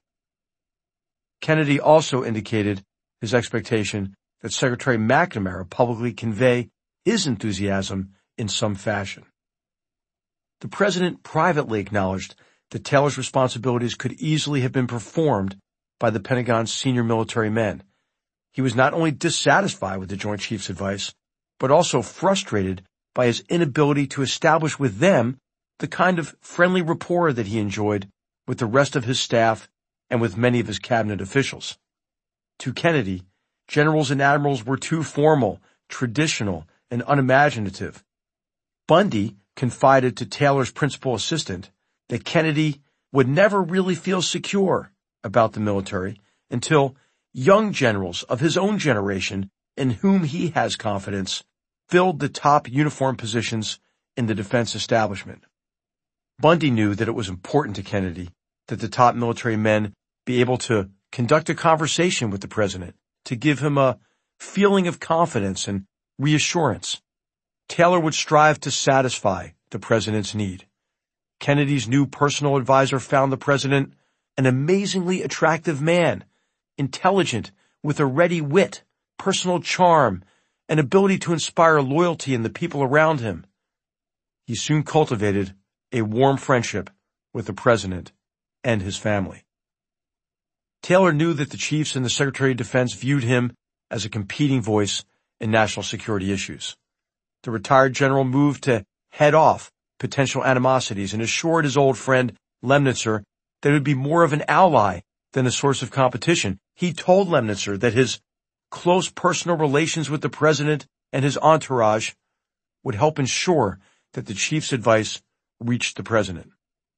Kennedy also indicated his expectation that Secretary McNamara publicly convey his enthusiasm in some fashion. The President privately acknowledged that Taylor's responsibilities could easily have been performed by the Pentagon's senior military men. He was not only dissatisfied with the Joint Chiefs' advice, but also frustrated by his inability to establish with them the kind of friendly rapport that he enjoyed with the rest of his staff and with many of his cabinet officials. To Kennedy, generals and admirals were too formal, traditional, and unimaginative. Bundy confided to Taylor's principal assistant that Kennedy would never really feel secure about the military until young generals of his own generation, in whom he has confidence, filled the top uniform positions in the defense establishment. Bundy knew that it was important to Kennedy that the top military men be able to conduct a conversation with the President to give him a feeling of confidence and reassurance. Taylor would strive to satisfy the President's need. Kennedy's new personal advisor found the President an amazingly attractive man, intelligent, with a ready wit, personal charm, and ability to inspire loyalty in the people around him. He soon cultivated a warm friendship with the President and his family. Taylor knew that the chiefs and the Secretary of Defense viewed him as a competing voice in national security issues. The retired general moved to head off potential animosities and assured his old friend Lemnitzer that it would be more of an ally than a source of competition. He told Lemnitzer that his close personal relations with the President and his entourage would help ensure that the chief's advice reached the President.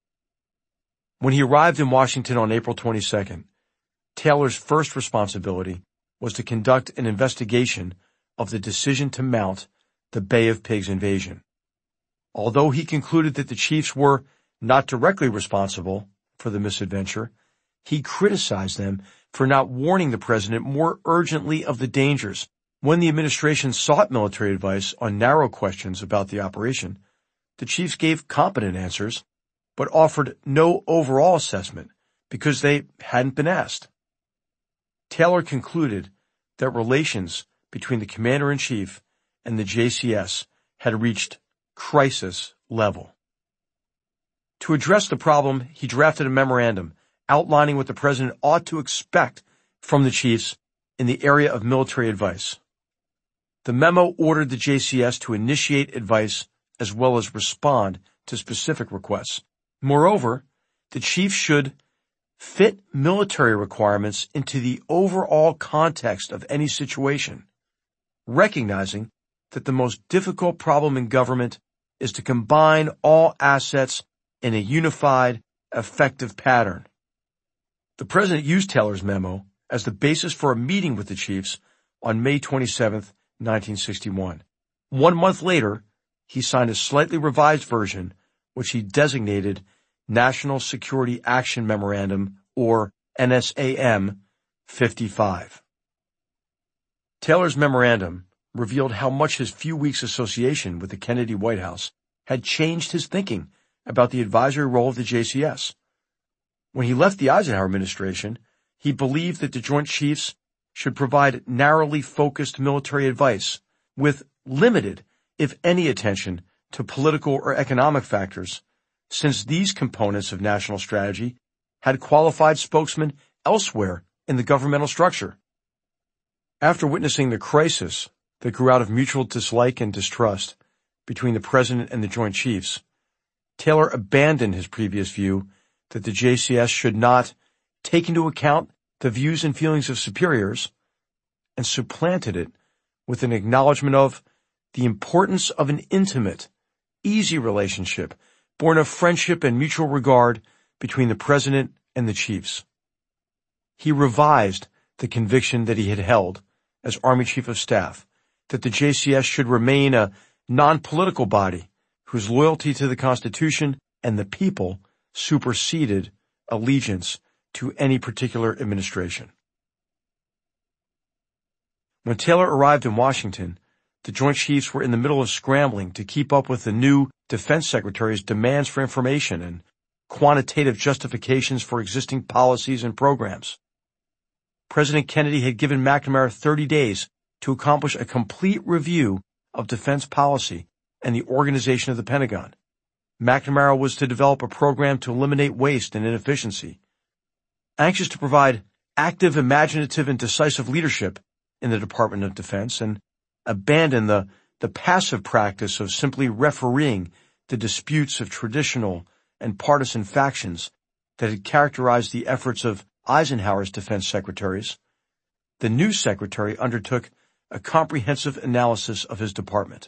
When he arrived in Washington on April twenty-second, Taylor's first responsibility was to conduct an investigation of the decision to mount the Bay of Pigs invasion. Although he concluded that the chiefs were not directly responsible for the misadventure, he criticized them for not warning the president more urgently of the dangers. When the administration sought military advice on narrow questions about the operation, the chiefs gave competent answers, but offered no overall assessment because they hadn't been asked. Taylor concluded that relations between the commander-in-chief and the J C S had reached crisis level. To address the problem, he drafted a memorandum outlining what the president ought to expect from the chiefs in the area of military advice. The memo ordered the J C S to initiate advice as well as respond to specific requests. Moreover, the chiefs should fit military requirements into the overall context of any situation, recognizing that the most difficult problem in government is to combine all assets in a unified, effective pattern. The president used Taylor's memo as the basis for a meeting with the chiefs on May twenty-seventh, nineteen sixty-one. One month later, he signed a slightly revised version, which he designated National Security Action Memorandum, or N S A M fifty-five. Taylor's memorandum revealed how much his few weeks' association with the Kennedy White House had changed his thinking about the advisory role of the J C S. When he left the Eisenhower administration, he believed that the Joint Chiefs should provide narrowly focused military advice with limited, if any, attention to political or economic factors, since these components of national strategy had qualified spokesmen elsewhere in the governmental structure. After witnessing the crisis that grew out of mutual dislike and distrust between the president and the Joint Chiefs, Taylor abandoned his previous view that the J C S should not take into account the views and feelings of superiors and supplanted it with an acknowledgement of the importance of an intimate, easy relationship born of friendship and mutual regard between the president and the chiefs. He revised the conviction that he had held as Army Chief of Staff that the J C S should remain a non-political body whose loyalty to the Constitution and the people superseded allegiance to any particular administration. When Taylor arrived in Washington, the Joint Chiefs were in the middle of scrambling to keep up with the new Defense Secretary's demands for information and quantitative justifications for existing policies and programs. President Kennedy had given McNamara thirty days to accomplish a complete review of defense policy and the organization of the Pentagon. McNamara was to develop a program to eliminate waste and inefficiency. Anxious to provide active, imaginative, and decisive leadership in the Department of Defense and abandon the, the passive practice of simply refereeing the disputes of traditional and partisan factions that had characterized the efforts of Eisenhower's defense secretaries, the new secretary undertook a comprehensive analysis of his department.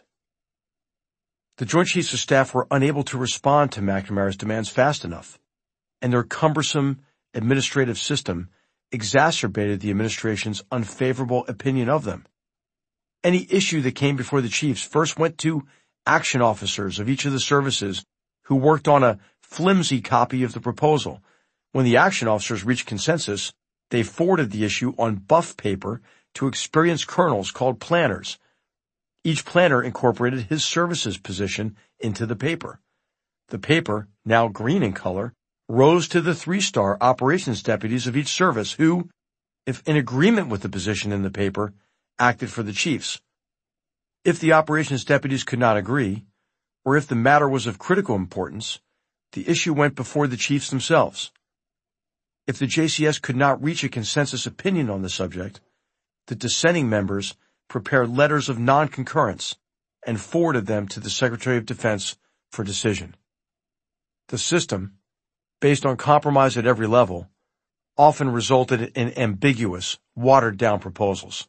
The Joint Chiefs of Staff were unable to respond to McNamara's demands fast enough, and their cumbersome administrative system exacerbated the administration's unfavorable opinion of them. Any issue that came before the chiefs first went to action officers of each of the services who worked on a flimsy copy of the proposal. When the action officers reached consensus, they forwarded the issue on buff paper to experienced colonels called planners. Each planner incorporated his services position into the paper. The paper, now green in color, rose to the three-star operations deputies of each service who, if in agreement with the position in the paper, acted for the chiefs. If the operations deputies could not agree, or if the matter was of critical importance, the issue went before the chiefs themselves. If the J C S could not reach a consensus opinion on the subject, the dissenting members prepared letters of non-concurrence and forwarded them to the Secretary of Defense for decision. The system, based on compromise at every level, often resulted in ambiguous, watered-down proposals.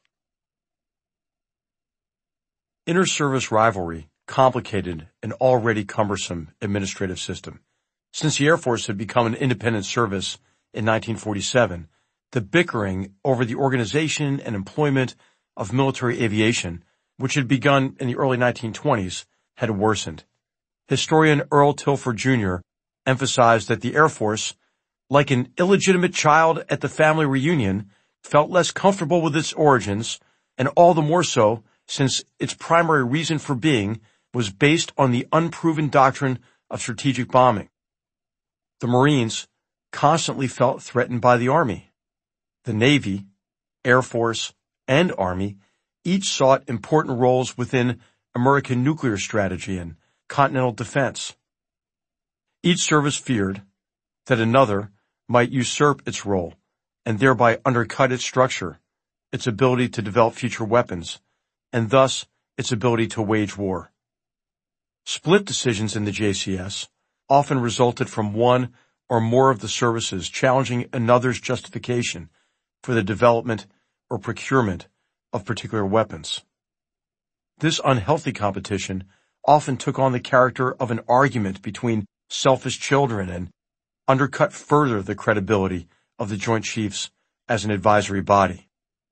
Inter-service rivalry complicated an already cumbersome administrative system. Since the Air Force had become an independent service in nineteen forty-seven, the bickering over the organization and employment of military aviation which had begun in the early nineteen twenties, had worsened. Historian Earl Tilford Junior emphasized that the Air Force, like an illegitimate child at the family reunion, felt less comfortable with its origins, and all the more so since its primary reason for being was based on the unproven doctrine of strategic bombing. The Marines constantly felt threatened by the Army. The Navy, Air Force, and Army each sought important roles within American nuclear strategy and continental defense. Each service feared that another might usurp its role and thereby undercut its structure, its ability to develop future weapons, and thus its ability to wage war. Split decisions in the J C S often resulted from one or more of the services challenging another's justification for the development or procurement of particular weapons. This unhealthy competition often took on the character of an argument between selfish children and undercut further the credibility of the Joint Chiefs as an advisory body.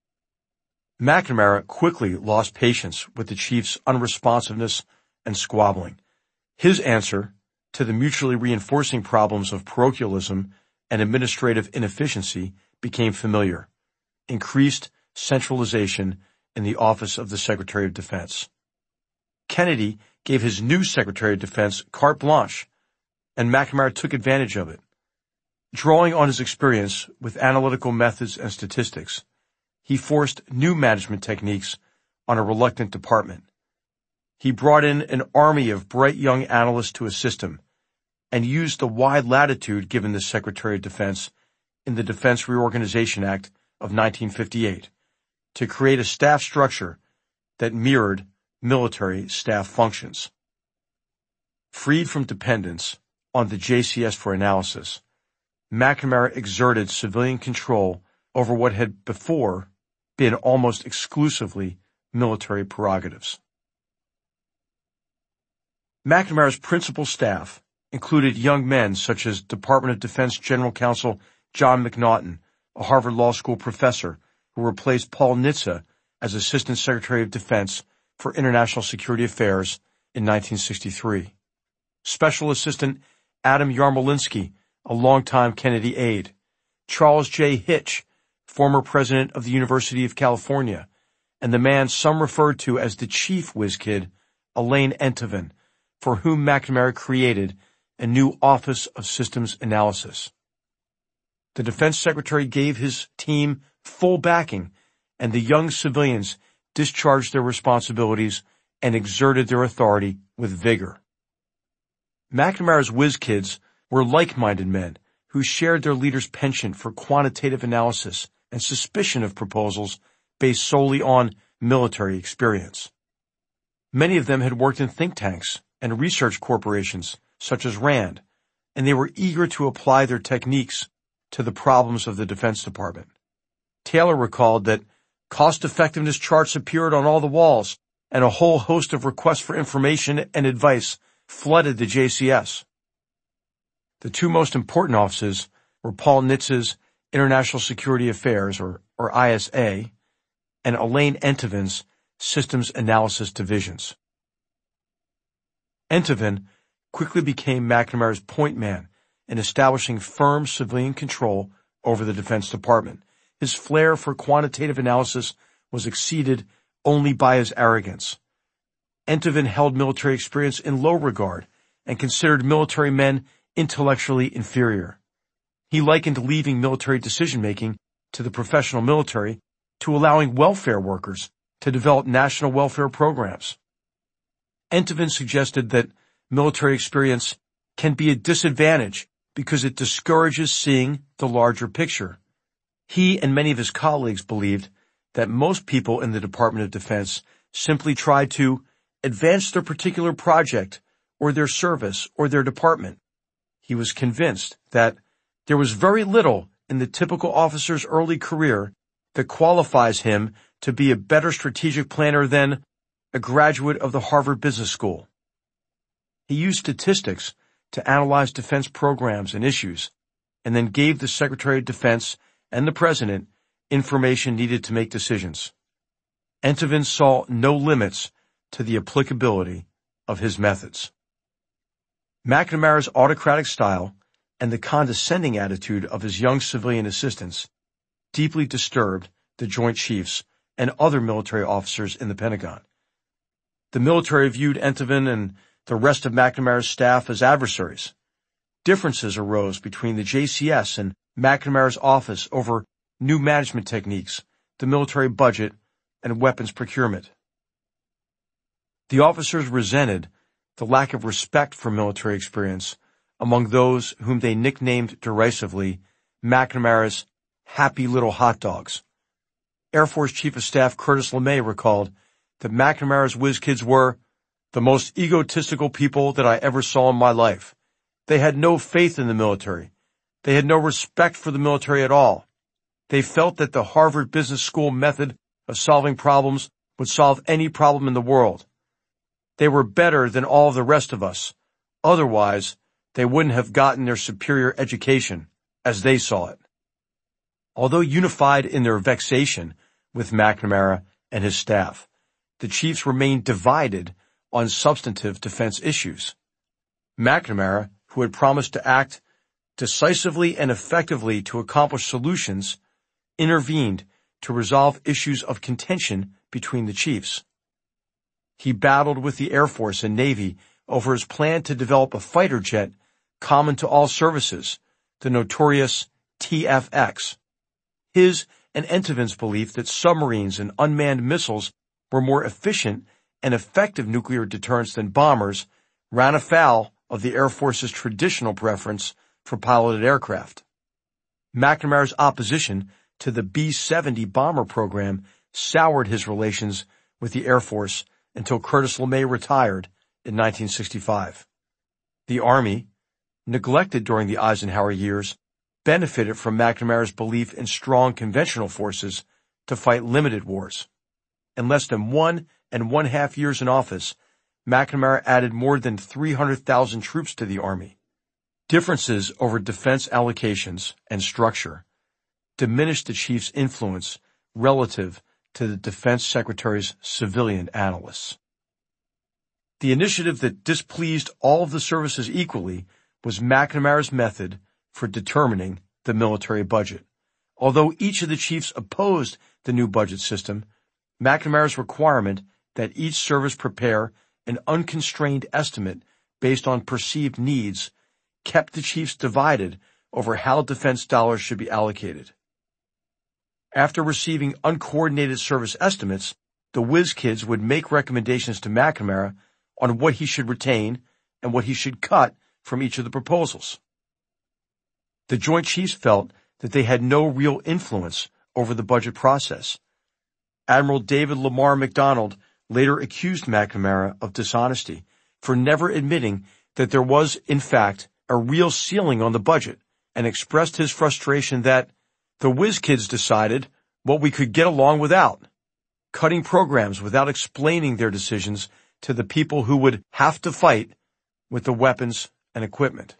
McNamara quickly lost patience with the chiefs' unresponsiveness and squabbling. His answer to the mutually reinforcing problems of parochialism and administrative inefficiency became familiar: increased centralization in the Office of the Secretary of Defense. Kennedy gave his new Secretary of Defense carte blanche, and McNamara took advantage of it. Drawing on his experience with analytical methods and statistics, he forced new management techniques on a reluctant department. He brought in an army of bright young analysts to assist him, and used the wide latitude given the Secretary of Defense in the Defense Reorganization Act of nineteen fifty-eight to create a staff structure that mirrored military staff functions. Freed from dependence on the J C S for analysis, McNamara exerted civilian control over what had before been almost exclusively military prerogatives. McNamara's principal staff included young men such as Department of Defense General Counsel John McNaughton, a Harvard Law School professor who replaced Paul Nitze as Assistant Secretary of Defense for International Security Affairs in nineteen sixty-three. Special Assistant Adam Yarmolinsky, a longtime Kennedy aide. Charles J. Hitch, former president of the University of California, and the man some referred to as the chief whiz kid, Elaine Entoven, for whom McNamara created a new Office of Systems Analysis. The Defense Secretary gave his team full backing, and the young civilians discharged their responsibilities and exerted their authority with vigor. McNamara's whiz kids were like-minded men who shared their leader's penchant for quantitative analysis and suspicion of proposals based solely on military experience. Many of them had worked in think tanks and research corporations such as RAND, and they were eager to apply their techniques to the problems of the Defense Department. Taylor recalled that cost-effectiveness charts appeared on all the walls, and a whole host of requests for information and advice flooded the J C S. The two most important offices were Paul Nitze's International Security Affairs, or, or I S A, and Elaine Entoven's Systems Analysis Divisions. Entoven quickly became McNamara's point man in establishing firm civilian control over the Defense Department. His flair for quantitative analysis was exceeded only by his arrogance. Entoven held military experience in low regard and considered military men intellectually inferior. He likened leaving military decision-making to the professional military to allowing welfare workers to develop national welfare programs. Entoven suggested that military experience can be a disadvantage because it discourages seeing the larger picture. He and many of his colleagues believed that most people in the Department of Defense simply tried to advance their particular project or their service or their department. He was convinced that there was very little in the typical officer's early career that qualifies him to be a better strategic planner than a graduate of the Harvard Business School. He used statistics to analyze defense programs and issues, and then gave the Secretary of Defense and the President information needed to make decisions. Entevin saw no limits to the applicability of his methods. McNamara's autocratic style and the condescending attitude of his young civilian assistants deeply disturbed the Joint Chiefs and other military officers in the Pentagon. The military viewed Entevin and the rest of McNamara's staff as adversaries. Differences arose between the J C S and McNamara's office over new management techniques, the military budget, and weapons procurement. The officers resented the lack of respect for military experience among those whom they nicknamed derisively McNamara's happy little hot dogs. Air Force Chief of Staff Curtis LeMay recalled that McNamara's whiz kids were the most egotistical people that I ever saw in my life. They had no faith in the military. They had no respect for the military at all. They felt that the Harvard Business School method of solving problems would solve any problem in the world. They were better than all of the rest of us. Otherwise, they wouldn't have gotten their superior education, as they saw it. Although unified in their vexation with McNamara and his staff, the chiefs remained divided on substantive defense issues. McNamara, who had promised to act decisively and effectively to accomplish solutions, intervened to resolve issues of contention between the chiefs. He battled with the Air Force and Navy over his plan to develop a fighter jet common to all services, the notorious T F X. His and Entevin's belief that submarines and unmanned missiles were more efficient and effective nuclear deterrents than bombers ran afoul of the Air Force's traditional preference for piloted aircraft. McNamara's opposition to the B seventy bomber program soured his relations with the Air Force until Curtis LeMay retired in nineteen sixty-five. The Army, neglected during the Eisenhower years, benefited from McNamara's belief in strong conventional forces to fight limited wars. In less than one and one-half years in office, McNamara added more than three hundred thousand troops to the Army. Differences over defense allocations and structure diminished the chief's influence relative to the Defense Secretary's civilian analysts. The initiative that displeased all of the services equally was McNamara's method for determining the military budget. Although each of the chiefs opposed the new budget system, McNamara's requirement that each service prepare an unconstrained estimate based on perceived needs kept the chiefs divided over how defense dollars should be allocated. After receiving uncoordinated service estimates, the whiz kids would make recommendations to McNamara on what he should retain and what he should cut from each of the proposals. The Joint Chiefs felt that they had no real influence over the budget process. Admiral David Lamar McDonald later accused McNamara of dishonesty for never admitting that there was, in fact, a real ceiling on the budget, and expressed his frustration that the whiz kids decided what we could get along without, cutting programs without explaining their decisions to the people who would have to fight with the weapons and equipment.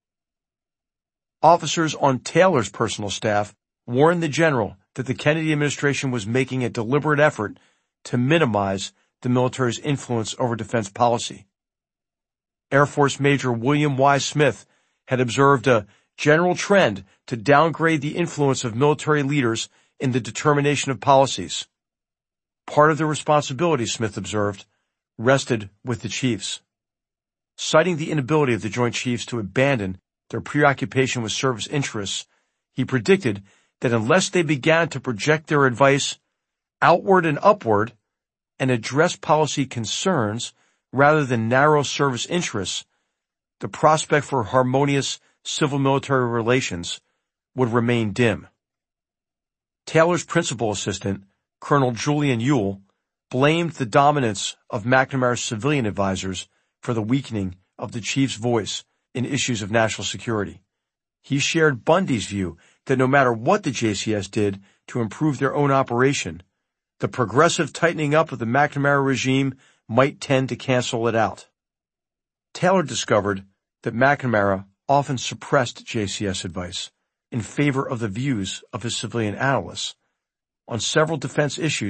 Officers on Taylor's personal staff warned the general that the Kennedy administration was making a deliberate effort to minimize the military's influence over defense policy. Air Force Major William Y. Smith had observed a general trend to downgrade the influence of military leaders in the determination of policies. Part of the responsibility, Smith observed, rested with the chiefs. Citing the inability of the Joint Chiefs to abandon their preoccupation with service interests, he predicted that unless they began to project their advice outward and upward and address policy concerns rather than narrow service interests, the prospect for harmonious civil-military relations would remain dim. Taylor's principal assistant, Colonel Julian Ewell, blamed the dominance of McNamara's civilian advisors for the weakening of the chief's voice in issues of national security. He shared Bundy's view that no matter what the J C S did to improve their own operation, the progressive tightening up of the McNamara regime might tend to cancel it out. Taylor discovered that McNamara often suppressed J C S advice in favor of the views of his civilian analysts. On several defense issues,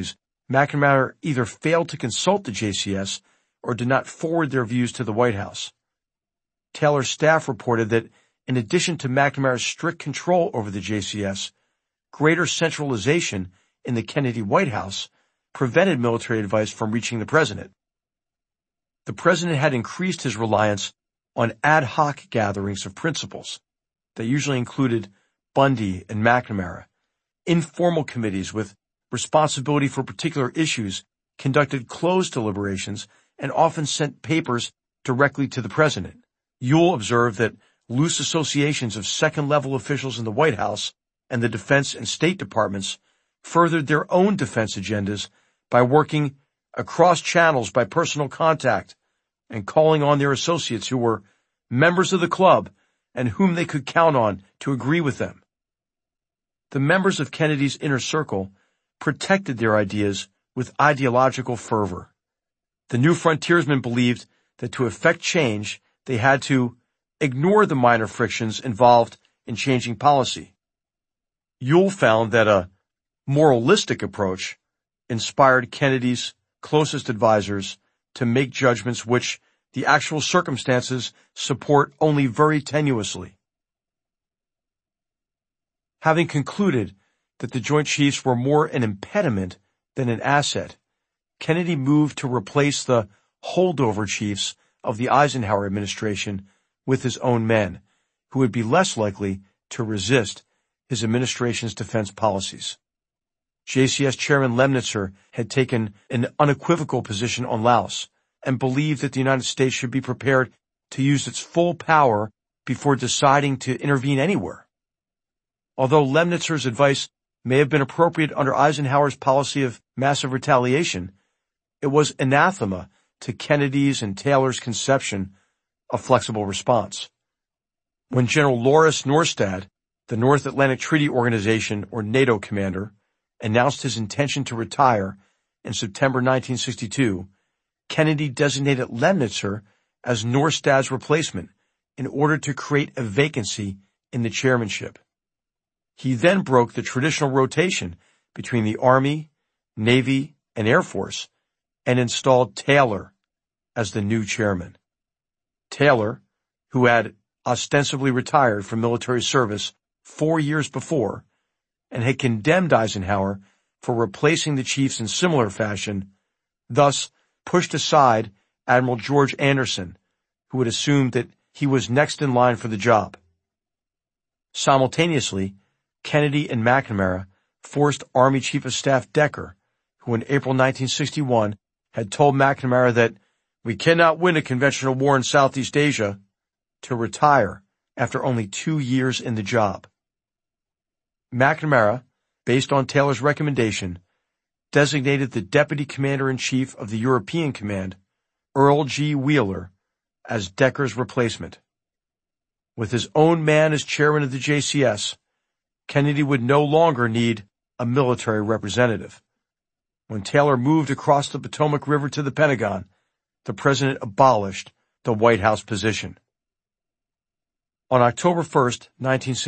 McNamara either failed to consult the J C S or did not forward their views to the White House. Taylor's staff reported that in addition to McNamara's strict control over the J C S, greater centralization in the Kennedy White House prevented military advice from reaching the president. The president had increased his reliance on ad hoc gatherings of principals that usually included Bundy and McNamara. Informal committees with responsibility for particular issues conducted closed deliberations and often sent papers directly to the president. Ewell observed that loose associations of second-level officials in the White House and the Defense and State Departments furthered their own defense agendas by working across channels by personal contact and calling on their associates who were members of the club and whom they could count on to agree with them. The members of Kennedy's inner circle protected their ideas with ideological fervor. The New Frontiersmen believed that to effect change, they had to ignore the minor frictions involved in changing policy. Ewell found that a moralistic approach inspired Kennedy's closest advisors to make judgments which the actual circumstances support only very tenuously. Having concluded that the Joint Chiefs were more an impediment than an asset, Kennedy moved to replace the holdover chiefs of the Eisenhower administration with his own men, who would be less likely to resist his administration's defense policies. J C S Chairman Lemnitzer had taken an unequivocal position on Laos and believed that the United States should be prepared to use its full power before deciding to intervene anywhere. Although Lemnitzer's advice may have been appropriate under Eisenhower's policy of massive retaliation, it was anathema to Kennedy's and Taylor's conception of flexible response. When General Lawrence Norstad, the North Atlantic Treaty Organization or NATO commander, announced his intention to retire in September nineteen sixty-two, Kennedy designated Lemnitzer as Norstad's replacement in order to create a vacancy in the chairmanship. He then broke the traditional rotation between the Army, Navy, and Air Force and installed Taylor as the new chairman. Taylor, who had ostensibly retired from military service four years before and had condemned Eisenhower for replacing the chiefs in similar fashion, thus pushed aside Admiral George Anderson, who had assumed that he was next in line for the job. Simultaneously, Kennedy and McNamara forced Army Chief of Staff Decker, who in April nineteen sixty-one had told McNamara that we cannot win a conventional war in Southeast Asia, to retire after only two years in the job. McNamara, based on Taylor's recommendation, designated the Deputy Commander-in-Chief of the European Command, Earl G. Wheeler, as Decker's replacement. With his own man as chairman of the J C S, Kennedy would no longer need a military representative. When Taylor moved across the Potomac River to the Pentagon, the president abolished the White House position. On October first, nineteen sixty-two,